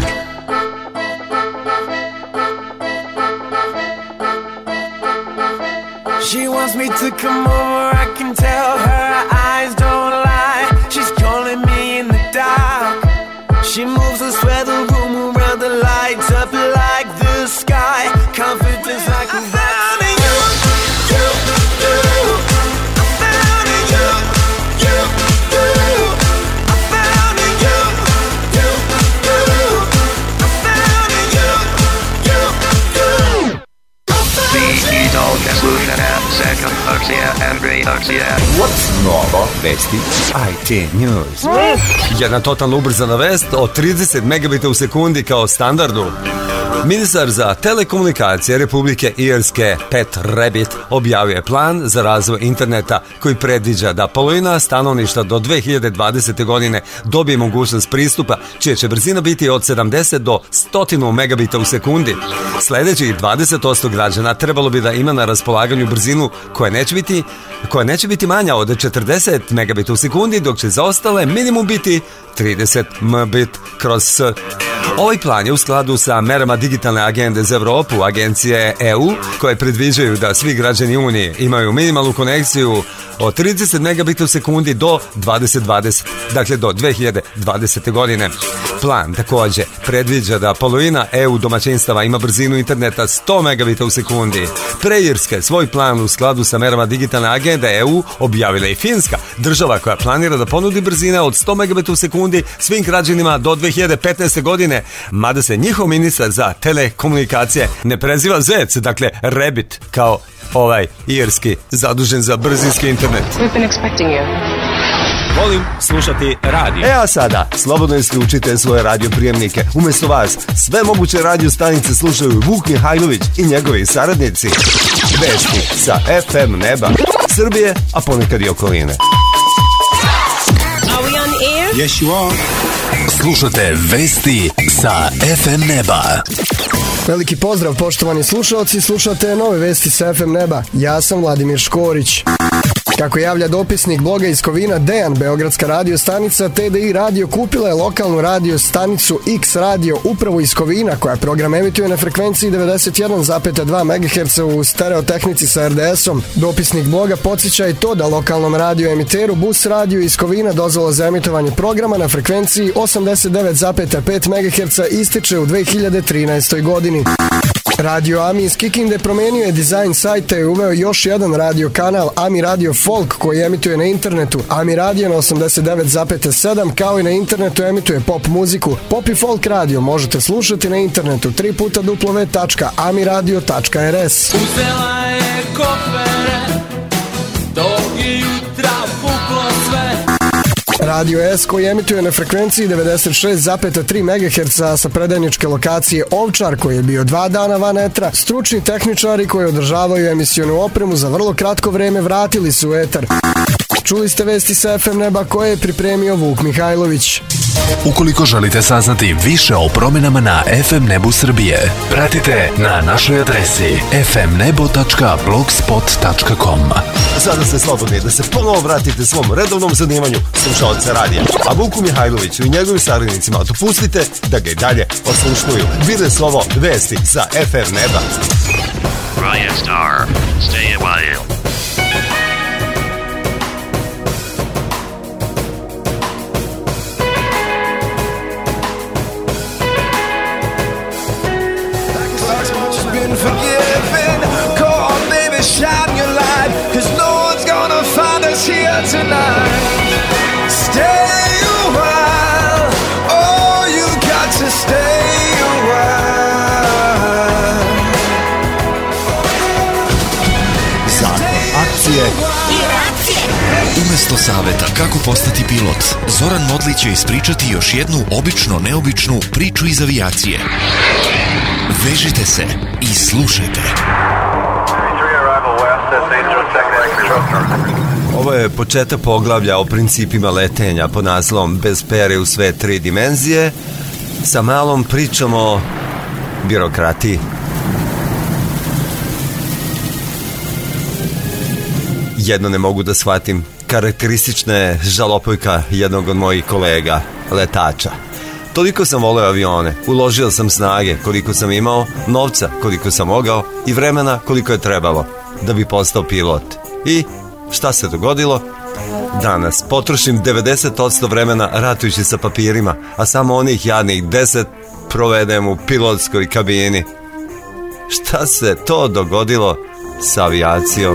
She wants me to come over. I can tell her eyes don't lie. She's calling me in the dark. She moves us where the room around the lights up like the sky. Confidence like a
What's novo? Vesti IT News. Jedna totalno ubrzana vest o 30 megabita u sekundi kao standardu. Ministar za telekomunikacije Republike Irske Pat Rabbitt objavio je plan za razvoj interneta koji predviđa da polovina stanovništva do 2020. godine dobije mogućnost pristupa čija će brzina biti od 70 do 100 megabita u sekundi. Sljedećih 20% građana trebalo bi da ima na raspolaganju brzinu koja neće biti manja od 40 megabita u sekundi, dok će za ostale minimum biti 30 mbit kroz s. Ovaj plan je u skladu sa merama digitalne agende za Evropu, agencije EU, koje predviđaju da svi građani Unije imaju minimalnu konekciju od 30 megabita u sekundi do 2020, dakle do 2020. godine. Plan također predviđa da polovina EU domaćinstava ima brzinu interneta 100 megabita u sekundi. Pre Irske svoj plan u skladu sa merama digitalne agende EU objavila i Finska, država koja planira da ponudi brzine od 100 megabita u sekundi svim građanima do 2015. godine, mada se njihov ministar za telekomunikacije ne preziva Zec, dakle Rabbitt, kao ovaj irski zadužen za brzinski internet.
We've been expecting you.
Volim slušati radio.
A sada, slobodno isključite svoje radioprijemnike. Umjesto vas, sve moguće radio stanice slušaju Vuk Mihajlović i njegovi saradnici. Vesti sa FM neba Srbije, a ponekad i okoline.
Are we on air?
Yes, you are. Slušate Vesti sa FM neba.
Veliki pozdrav poštovani slušalci, slušate nove Vesti sa FM neba. Ja sam Vladimir Škorić. Kako javlja dopisnik bloga iz Kovina Dejan, beogradska radio stanica TDI radio kupila je lokalnu radio stanicu X radio upravo iz Kovina, koja program emituje na frekvenciji 91,2 MHz u stereotehnici sa RDS-om. Dopisnik bloga podsjeća i to da lokalnom radio emiteru Bus radio iz Kovina dozvola za emitovanje programa na frekvenciji 89,5 MHz ističe u 2013. godini. Radio Ami iz Kikinde promenio je dizajn sajta i uveo još jedan radio kanal Ami Radio Folk koji emituje na internetu. Ami Radio na 89,7 kao i na internetu emituje pop muziku. Pop i folk radio možete slušati na internetu www.amiradio.rs.
Uzela je kofere, dok je jutra puklo sve.
Radio S koji emituje na frekvenciji 96,3 MHz sa predajničke lokacije Ovčar koji je bio 2 dana van etra, stručni tehničari koji održavaju emisionu opremu za vrlo kratko vreme vratili su u etar. Čuli ste vesti sa FM Neba koje je pripremio Vuk Mihajlović.
Ukoliko želite saznati više o promenama na FM Nebu Srbije, pratite na našoj adresi fmnebo.blogspot.com.
Sada ste slobodni da se ponovo vratite svom redovnom zanimanju slušalca radija. A Vuku Mihajloviću i njegovim saradnicima dopustite da ga i dalje osluškuju. Bile su ovo vesti sa FM Neba.
Riot Star, stay a while.
Shine your light, 'cause no one's gonna find us here tonight. Stay a while, oh, you got to stay a while.
Zakon akcije i reakcije. Umesto saveta kako postati pilot, Zoran Modlić će ispričati još jednu obično neobičnu priču iz avijacije. Vežite se i slušajte.
Ovo je početak poglavlja o principima letenja pod naslovom Bez pere u sve 3 dimenzije sa malom pričom o birokratiji. Jedno ne mogu da shvatim, karakteristična je žalopojka jednog od mojih kolega, letača. Toliko sam voleo avione, uložio sam snage koliko sam imao, novca koliko sam mogao i vremena koliko je trebalo da bi postao pilot. I šta se dogodilo? Danas potrošim 90% vremena ratujući sa papirima, a samo onih jadnih 10 provedem u pilotskoj kabini. Šta se to dogodilo sa avijacijom?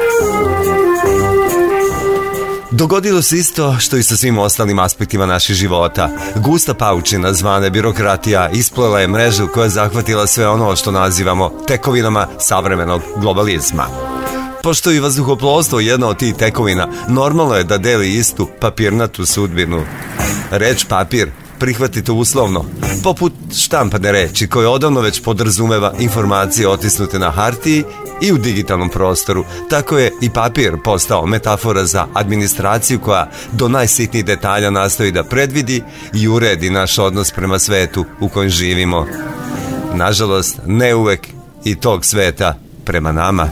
Dogodilo se isto što i sa svim ostalim aspektima naših života. Gusta paučina zvane birokratija isplela je mrežu koja je zahvatila sve ono što nazivamo tekovinama savremenog globalizma. Pošto i vazduhoplovstvo je jedna od tih tekovina, normalno je da deli istu papirnatu sudbinu. Reč papir prihvatite uslovno, poput štampane reči koje odavno već podrazumeva informacije otisnute na hartiji i u digitalnom prostoru. Tako je i papir postao metafora za administraciju koja do najsitnijih detalja nastoji da predvidi i uredi naš odnos prema svetu u kojem živimo. Nažalost, ne uvek i tog sveta prema nama.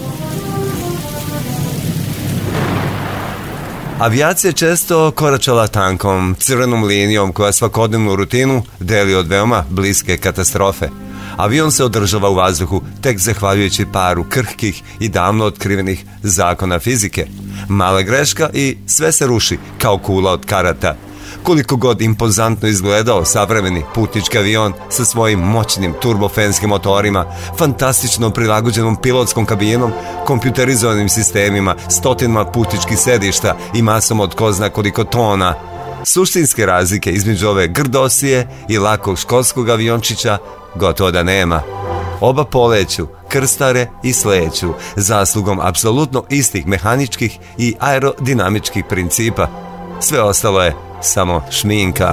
Avijacija je često koračala tankom, crvenom linijom koja svakodnevnu rutinu deli od veoma bliske katastrofe. Avion se održava u vazduhu tek zahvaljujući paru krhkih i davno otkrivenih zakona fizike. Mala greška i sve se ruši kao kula od karata. Koliko god impozantno izgledao savremeni putnički avion sa svojim moćnim turbofenskim motorima, fantastično prilagođenom pilotskom kabinom, kompjuterizovanim sistemima, stotinama putničkih sedišta i masom od ko zna koliko tona, suštinske razlike između ove grdosije i lakog školskog aviončića gotovo da nema. Oba poleću, krstare i sleću, zaslugom apsolutno istih mehaničkih i aerodinamičkih principa. Sve ostalo je samo šminka.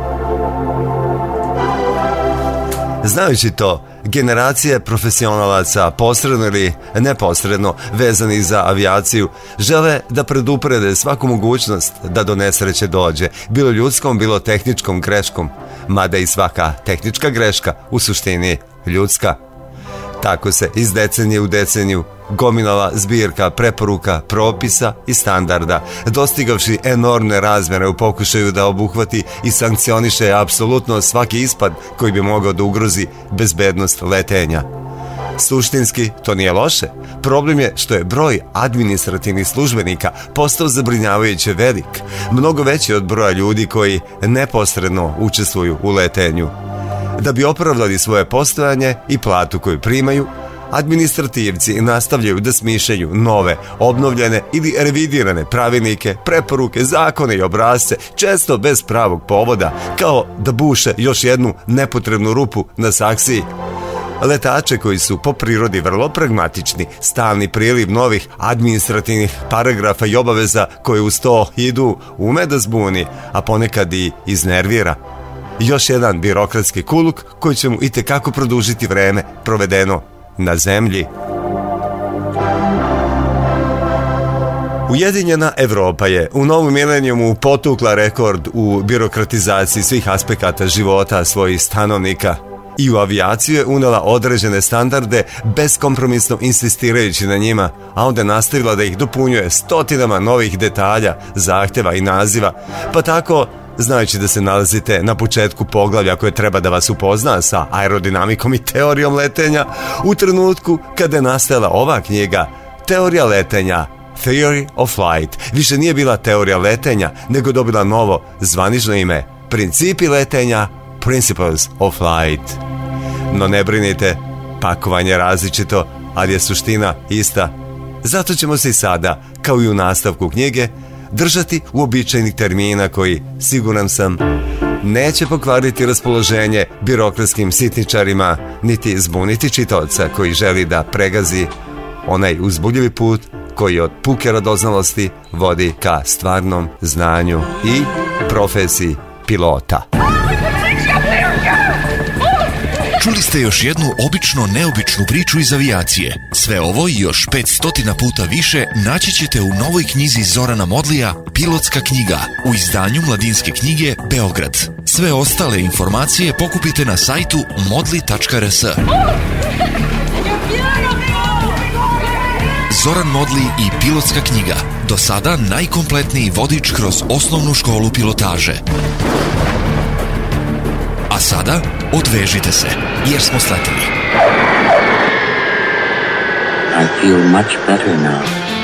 Znajući to, generacije profesionalaca, posredno ili neposredno vezani za avijaciju, žele da preduprede svaku mogućnost da do nesreće dođe, bilo ljudskom, bilo tehničkom greškom, mada i svaka tehnička greška u suštini ljudska. Tako se iz decenije u deceniju gomilala zbirka preporuka, propisa i standarda, dostigavši enormne razmere u pokušaju da obuhvati i sankcioniše apsolutno svaki ispad koji bi mogao da ugrozi bezbednost letenja. Suštinski, to nije loše. Problem je što je broj administrativnih službenika postao zabrinjavajuće velik, mnogo veći od broja ljudi koji neposredno učestvuju u letenju. Da bi opravdali svoje postojanje i platu koju primaju, administrativci nastavljaju da smišljaju nove, obnovljene ili revidirane pravilnike, preporuke, zakone i obrasce, često bez pravog povoda, kao da buše još jednu nepotrebnu rupu na saksiji. letače koji su po prirodi vrlo pragmatični, stalni priliv novih administrativnih paragrafa i obaveza koje uz to idu ume da zbuni, a ponekad i iznervira. Još jedan birokratski kuluk koji će mu itekako produžiti vreme provedeno na zemlji. Ujedinjena Evropa je u novom milenijumu potukla rekord u birokratizaciji svih aspekata života svojih stanovnika i u avijaciju je unela određene standarde beskompromisno insistirajući na njima, a onda nastavila da ih dopunjuje stotinama novih detalja, zahtjeva i naziva, pa tako, znajući da se nalazite na početku poglavlja koje treba da vas upozna sa aerodinamikom i teorijom letenja, u trenutku kada je nastajala ova knjiga, Teorija letenja, Theory of Flight, više nije bila teorija letenja, nego dobila novo zvanično ime, Principi letenja, Principles of Flight. No ne brinite, pakovanje je različito, ali je suština ista. Zato ćemo se i sada, kao i u nastavku knjige, držati uobičajenih termina koji, siguran sam, neće pokvariti raspoloženje birokratskim sitničarima, niti zbuniti čitaoca koji želi da pregazi onaj uzbudljivi put koji od puke radoznalosti vodi ka stvarnom znanju i profesiji pilota.
Čuli ste još jednu obično neobičnu priču iz avijacije. Sve ovo i još 500 puta više naći ćete u novoj knjizi Zorana Modlija Pilotska knjiga u izdanju Mladinske knjige Beograd. Sve ostale informacije pokupite na sajtu modli.rs. Zoran Modli i Pilotska knjiga. Do sada najkompletniji vodič kroz osnovnu školu pilotaže. A sada odvežite se, jer smo sleteli.
I feel much better now.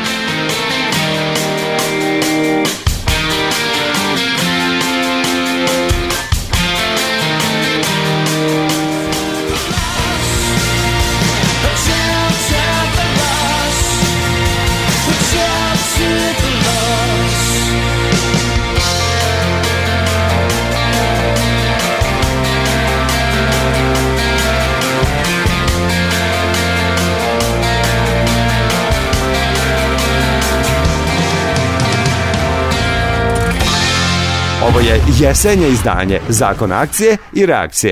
Ovo je jesenje izdanje Zakon akcije i reakcije.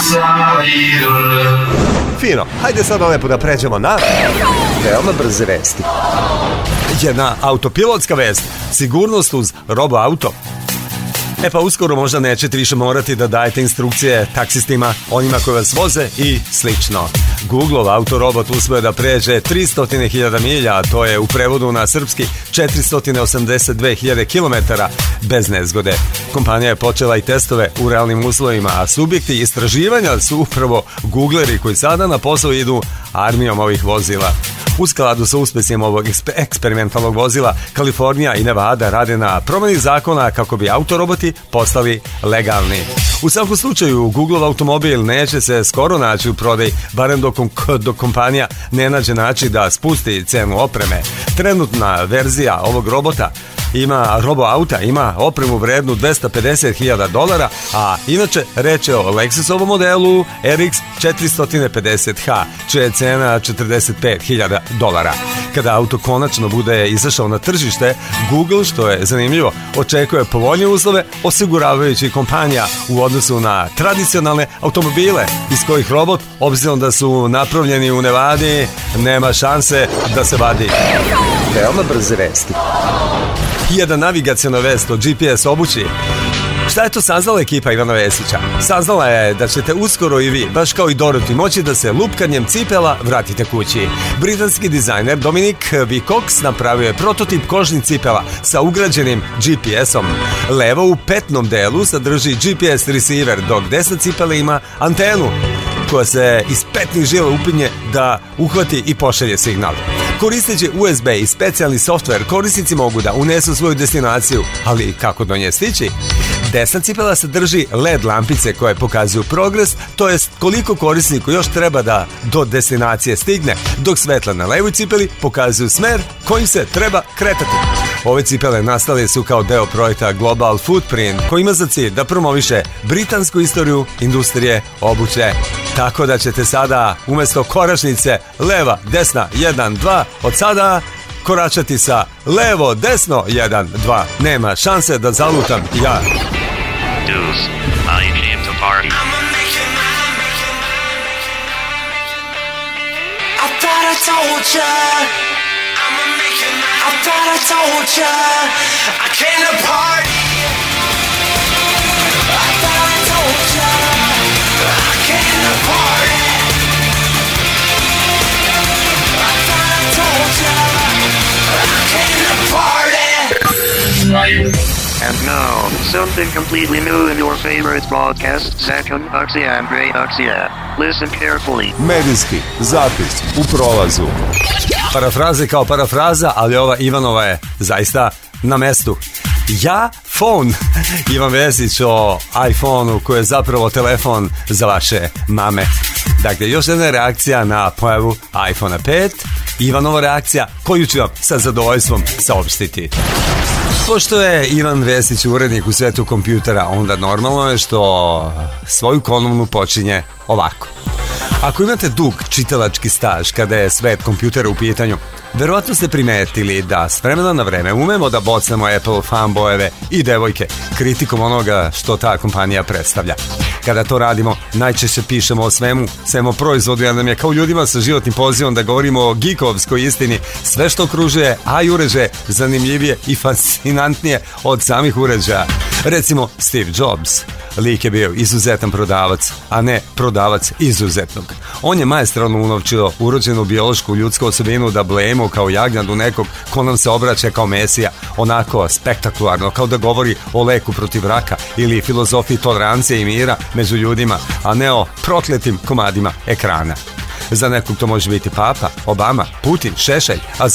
Fino, hajde sad lepo da pređemo na
veoma brze vesti.
Jedna autopilotska vest, sigurnost uz roboauto. E pa uskoro možda nećete više morati da dajete instrukcije taksistima, onima koji vas voze i slično. Googleov autorobot uspio da pređe 300.000 milja, a to je u prevodu na srpski 482.000 km bez nezgode. Kompanija je počela i testove u realnim uslovima, a subjekti istraživanja su upravo Googleri koji sada na posao idu armijom ovih vozila. U skladu sa uspesima ovog eksperimentalnog vozila, Kalifornija i Nevada rade na promjeni zakona kako bi autoroboti postali legalni. U svakom slučaju, Googleov automobil neće se skoro naći u prodaj, barem dok kompanija ne nađe način da spusti cenu opreme. Trenutna verzija ovog roboauta ima opremu vrednu $250.000, a inače reč je o Lexusovom modelu RX 450H, čija je cena $45.000. Kada auto konačno bude izašao na tržište, Google, što je zanimljivo, očekuje povoljnije uslove osiguravajući kompanija u odnosu na tradicionalne automobile iz kojih robot, obzirom da su napravljeni u Nevadi, nema šanse da se vadi.
Veoma brze vesti.
Jedna navigacijona vest o GPS obući. Šta je to saznala ekipa Ivana Vesića? Saznala je da ćete uskoro i vi, baš kao i Dorothy, moći da se lupkanjem cipela vratite kući. Britanski dizajner Dominic V. Cox napravio je prototip kožnih cipela sa ugrađenim GPS-om. Levo u petnom delu sadrži GPS receiver, dok desna cipela ima antenu koja se iz petnih žila upinje da uhvati i pošalje signal. Koristeći USB i specijalni softver, korisnici mogu da unesu svoju destinaciju, ali kako do nje stići? Desna cipela sadrži LED lampice koje pokazuju progres, to jest koliko korisniku još treba da do destinacije stigne, dok svetla na levoj cipeli pokazuju smer kojim se treba kretati. Ove cipele nastale su kao deo projekta Global Footprint, koji ima za cilj da promoviše britansku istoriju industrije obuće. Tako da ćete sada umjesto koračnice leva, desna, 1, 2, od sada koračati sa levo, desno, 1, 2. Nema šanse da zalutam ja.
Dudes, I came to party.
I thought I told ya. I thought I told ya. I came to party. I thought I told ya. I came to party. I thought I told ya. I came to party.
And now, something completely new in your favorite podcast, Second Oxyan, Great Oxyan. Listen carefully.
Medijski zapis u prolazu.
Parafraze kao parafraza, ali ova Ivanova je zaista na mestu. Ja, phone. Ivan Vesić o iPhone-u koji je zapravo telefon za vaše mame. Dakle, još jedna reakcija na pojavu iPhone 5. Ivanova reakcija koju ću vam sa zadovoljstvom saopštiti. Pošto je Ivan Vesić urednik u svetu kompjutera, onda normalno je što svoju kolumnu počinje ovako. Ako imate dug čitalački staž kada je svet kompjutera u pitanju, verovatno ste primetili da s vremena na vreme umemo da bocnemo Apple fanbojeve i devojke kritikom onoga što ta kompanija predstavlja. Kada to radimo, najčešće pišemo o svemu o proizvodu, jer nam je kao ljudima sa životnim pozivom da govorimo o geekovskoj istini. Sve što okružuje, a i uređaje zanimljivije i fascinantnije od samih uređaja. Recimo Steve Jobs. Lik je bio izuzetan prodavac, a ne prodavac izuzetnog. On je maestralno unovčio urođenu biološku ljudsku osobinu da blejemo kao jagnjadu nekog ko nam se obraća kao mesija, onako spektakularno, kao da govori o leku protiv raka ili filozofiji tolerancije i mira među ljudima, a ne o prokletim komadima ekrana. Za nekog to može biti Papa, Obama, Putin, Šešelj, a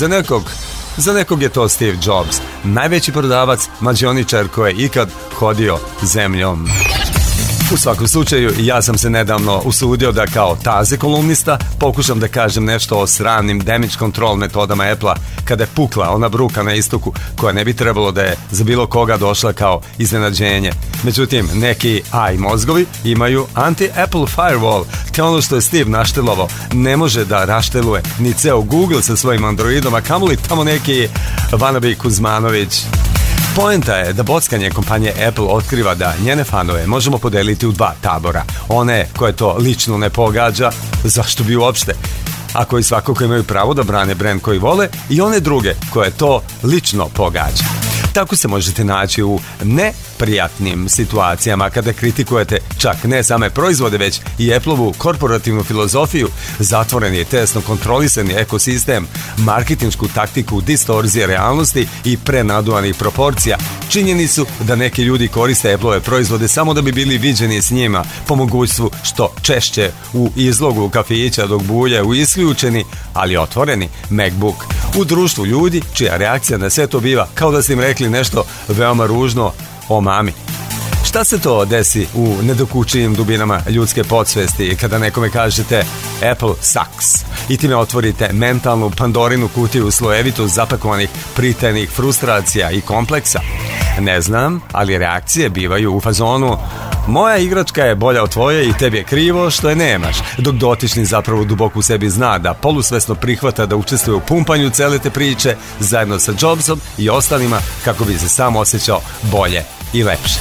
za nekog je to Steve Jobs, najveći prodavac, mađioničar koji je ikad hodio zemljom. U svakom slučaju, ja sam se nedavno usudio da kao taze kolumnista pokušam da kažem nešto o sramnim damage control metodama Apple-a kada je pukla ona bruka na istoku koja ne bi trebalo da je za bilo koga došla kao iznenađenje. Međutim, neki AI mozgovi imaju anti-Apple firewall, te ono što je Steve naštelovao ne može da rašteluje ni ceo Google sa svojim Androidom, a kamoli tamo neki Vanabi Kuzmanović. Poenta je da bockanje kompanije Apple otkriva da njene fanove možemo podeliti u dva tabora. One koje to lično ne pogađa, zašto bi uopšte? A koji svakako imaju pravo da brane brend koji vole, i one druge koje to lično pogađa. Tako se možete naći u neprijatnim situacijama kada kritikujete čak ne same proizvode, već i Apple-ovu korporativnu filozofiju, zatvoreni i tesno kontrolisani ekosistem, marketinšku taktiku distorzije realnosti i prenaduvanih proporcija. Činjeni su da neki ljudi koriste Apple-ove proizvode samo da bi bili viđeni s njima, po mogućstvu što češće u izlogu kafića dok bulje u isključeni, ali otvoreni MacBook. U društvu ljudi čija reakcija na sve to biva kao da ste im rekli nešto veoma ružno o mami. Šta se to desi u nedokučijim dubinama ljudske podsvesti kada nekome kažete Apple sucks i time otvorite mentalnu Pandorinu kutiju slojevitu zapakovanih pritajenih frustracija i kompleksa? Ne znam, ali reakcije bivaju u fazonu moja igračka je bolja od tvoje i tebi je krivo što je nemaš, dok dotični zapravo duboko u sebi zna da polusvesno prihvata da učestvuje u pumpanju cele te priče zajedno sa Jobsom i ostalima kako bi se sam osjećao bolje i lepše.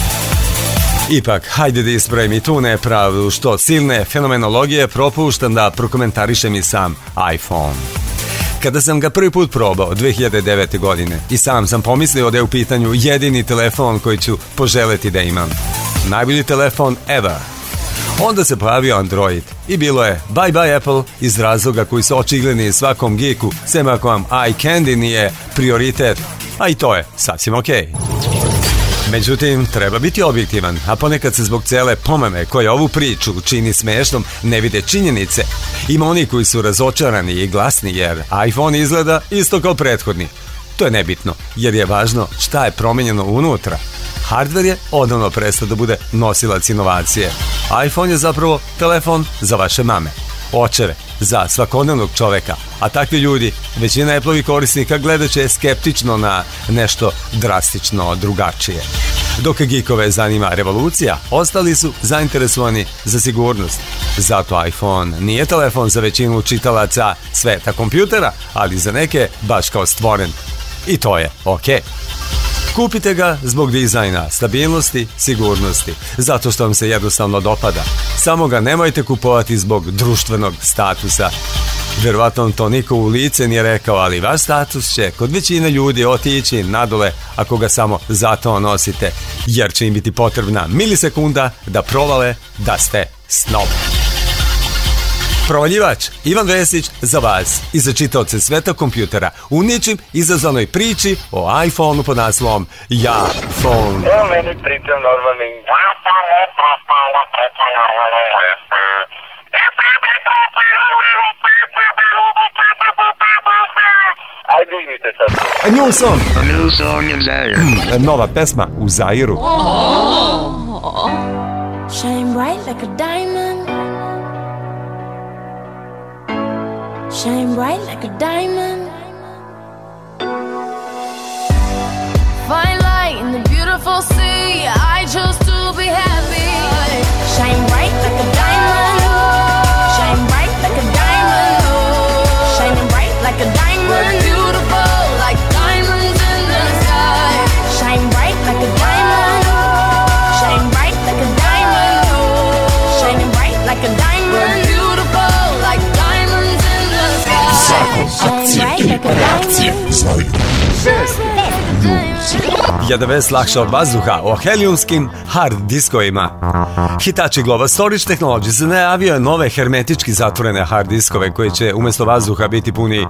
Ipak, hajde da ispravim i tu nepravdu što silne fenomenologije propuštam da prokomentarišem i sam iPhone. Kada sam ga prvi put probao 2009. godine i sam pomislio da je u pitanju jedini telefon koji ću poželeti da imam. Najbolji telefon ever. Onda se pojavio Android i bilo je bye bye Apple iz razloga koji su očigledni svakom geeku, sem ako vam eye candy nije prioritet, a i to je sasvim okej. Međutim, treba biti objektivan, a ponekad se zbog cele pomame koja ovu priču čini smešnom ne vide činjenice. Ima oni koji su razočarani i glasni jer iPhone izgleda isto kao prethodni. To je nebitno, jer je važno šta je promenjeno unutra.
Hardware je odavno prestao da bude nosilac inovacije. iPhone je zapravo telefon za vaše mame, očeve, za svakodnevnog čoveka, a takvi ljudi, većina Apple-ovih korisnika gledaće skeptično na nešto drastično drugačije. Dok geekove zanima revolucija, ostali su zainteresovani za sigurnost. Zato iPhone nije telefon za većinu čitalaca sveta kompjutera, ali za neke baš kao stvoren. I to je okej. Kupite ga zbog dizajna, stabilnosti, sigurnosti, zato što vam se jednostavno dopada. Samo ga nemojte kupovati zbog društvenog statusa. Verovatno vam to niko u lice nije rekao, ali vaš status će kod većine ljudi otići nadole ako ga samo zato nosite, jer će im biti potrebna milisekunda da provale da ste snob. Provaljivač Ivan Vesić za vas i za čitaoce sveta kompjutera u ničim izazvanoj priči o iPhone-u pod naslovom Ja Phone.
Evo meni pričam normalnim. Ajde idite sad.
A new song.
A new song in Zaire.
Nova pesma u Zairu.
Shine bright like a diamond. Shine bright like a diamond. Fine light in the beautiful sea. I chose to be happy. Shine bright like a diamond. Shine bright like a diamond. Shining bright like a diamond. Beautiful like diamonds in the sky. Shine bright like a diamond. Shine bright like a diamond. Shining bright like a diamond. Beautiful like diamonds in the sky. Shine bright like a diamond.
Jedna vest lakša od vazduha o helijumskim hard diskovima. Hitachi Global Storage Technologies najavio je nove hermetički zatvorene hard diskove koji će umjesto vazduha biti puni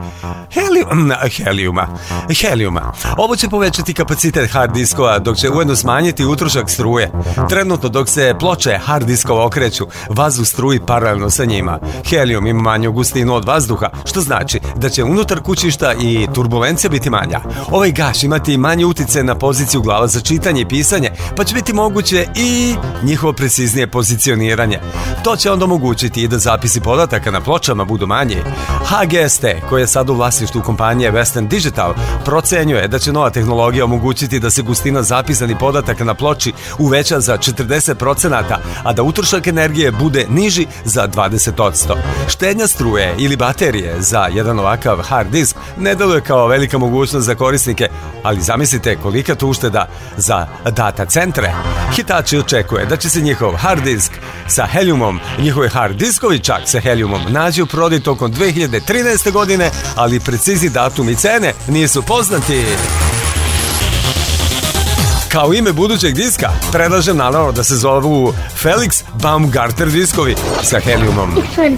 helijuma. Ovo će povećati kapacitet hard diskova dok će ujedno smanjiti utrošak struje. Trenutno dok se ploče hard diskova okreću, vazduh struji paralelno sa njima. Helijum ima manju gustinu od vazduha, što znači da će unutar kućišta i turbulencija biti manja. Ovaj gaš imati manji utjecaj na poziciju glava za čitanje i pisanje, pa će biti moguće i njihovo preciznije pozicioniranje. To će onda omogućiti i da zapisi podataka na pločama budu manji. HGST, koji je sad u vlasništvu kompanije Western Digital, procenjuje da će nova tehnologija omogućiti da se gustina zapisanih podataka na ploči uveća za 40%, a da utrošak energije bude niži za 20%. Štednja struje ili baterije za jedan ovakav hard disk ne deluje kao velika mogućnost za korisnike, ali zamislite kolika tu ušteda za data centre. Hitachi očekuje da će se njihov hard disk sa helijumom, njihovi hard diskovi čak sa helijumom nađu u prodaji tokom 2013. godine, ali precizni datum i cene nisu poznati. Kao ime budućeg diska, predlažem naravno da se zovu Felix Baumgartner diskovi sa helijumom.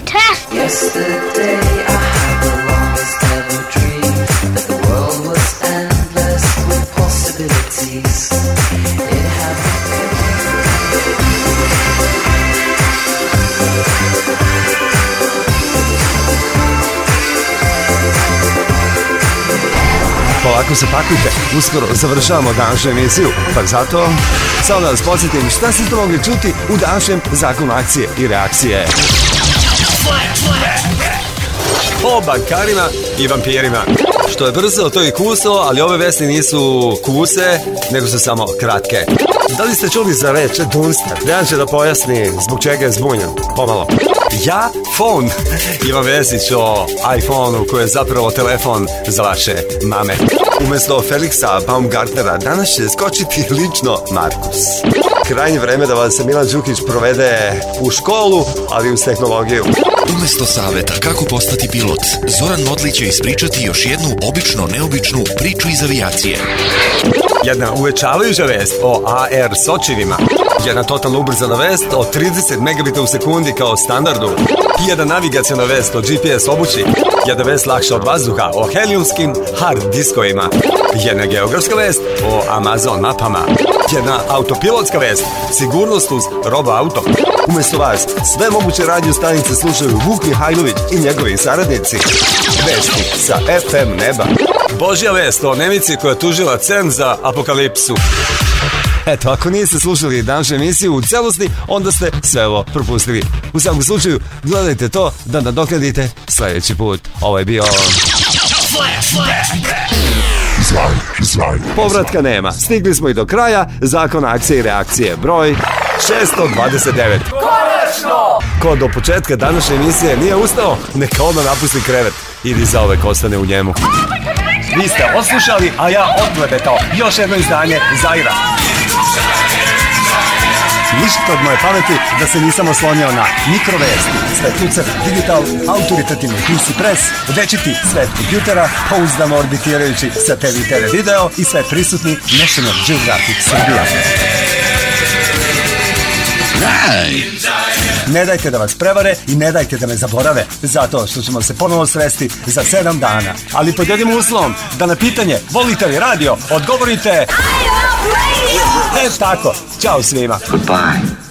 Polako se pakujte, uskoro završavamo današnju emisiju, pa zato samo da vas podsjetim šta ste mogli čuti u današnjem zakonu akcije i reakcije. O bankarima i vampirima. Što je brzo, to je kuso, ali ove vesti nisu kuse, nego su samo kratke. Da li ste čuli za reč Dunster? Dejan će da pojasni zbog čega je zbunjen. Pomalo. Ja Phone. Ivan Vesić o iPhone-u koji je zapravo telefon za vaše mame. Umjesto Felixa Baumgartnera danas će skočiti lično Markus. Krajnje vreme da vas Milan Đukić provede u školu, ali uz tehnologiju.
Umjesto saveta kako postati pilot, Zoran Modlić će ispričati još jednu obično neobičnu priču iz avijacije.
Jedna uvečavajuća vest o AR sočivima. Jedna totalno ubrzana vest o 30 megabita u sekundi kao standardu. Jedna navigacijona vest o GPS obući. Jedna vest lakša od vazduha o helijumskim hard diskovima. Jedna geografska vest o Amazon mapama. Jedna autopilotska vest, sigurnost uz robo auto. Umjesto vas, sve moguće radio stanice slušaju Vuk Mihajlović i njegovi saradnici. Vesti sa FM neba. Božja vest o Nemici koja tužila CERN za apokalipsu. Eto, ako niste slušali današnju emisiju u celosti, onda ste sve ovo propustili. U svakom slučaju, gledajte to da nadoknadite sledeći put. Ovo je bio... Povratka nema. Stigli smo i do kraja Zakona akcije i reakcije. Broj 629.
Konačno!
Ko do početka današnje emisije nije ustao, neka odmah napusti krevet ili zaovek ostane u njemu.
Vi ste odslušali, a ja odklepetao. Još jedno izdanje Zaira. Ništa od moje pameti da se nisam oslonio na mikrovesti, Svetlucer, Digital, autoritativni PC Press, večiti svet kompjutera, pouzdano orbitirajući satelit video i svet prisutni National Geographic Srbija. Ne dajte da vas prevare i ne dajte da me zaborave, zato što ćemo se ponovo sresti za 7 dana. Ali pod jednim uslovom da na pitanje volite li radio odgovorite... tako, ćao svima.
Goodbye.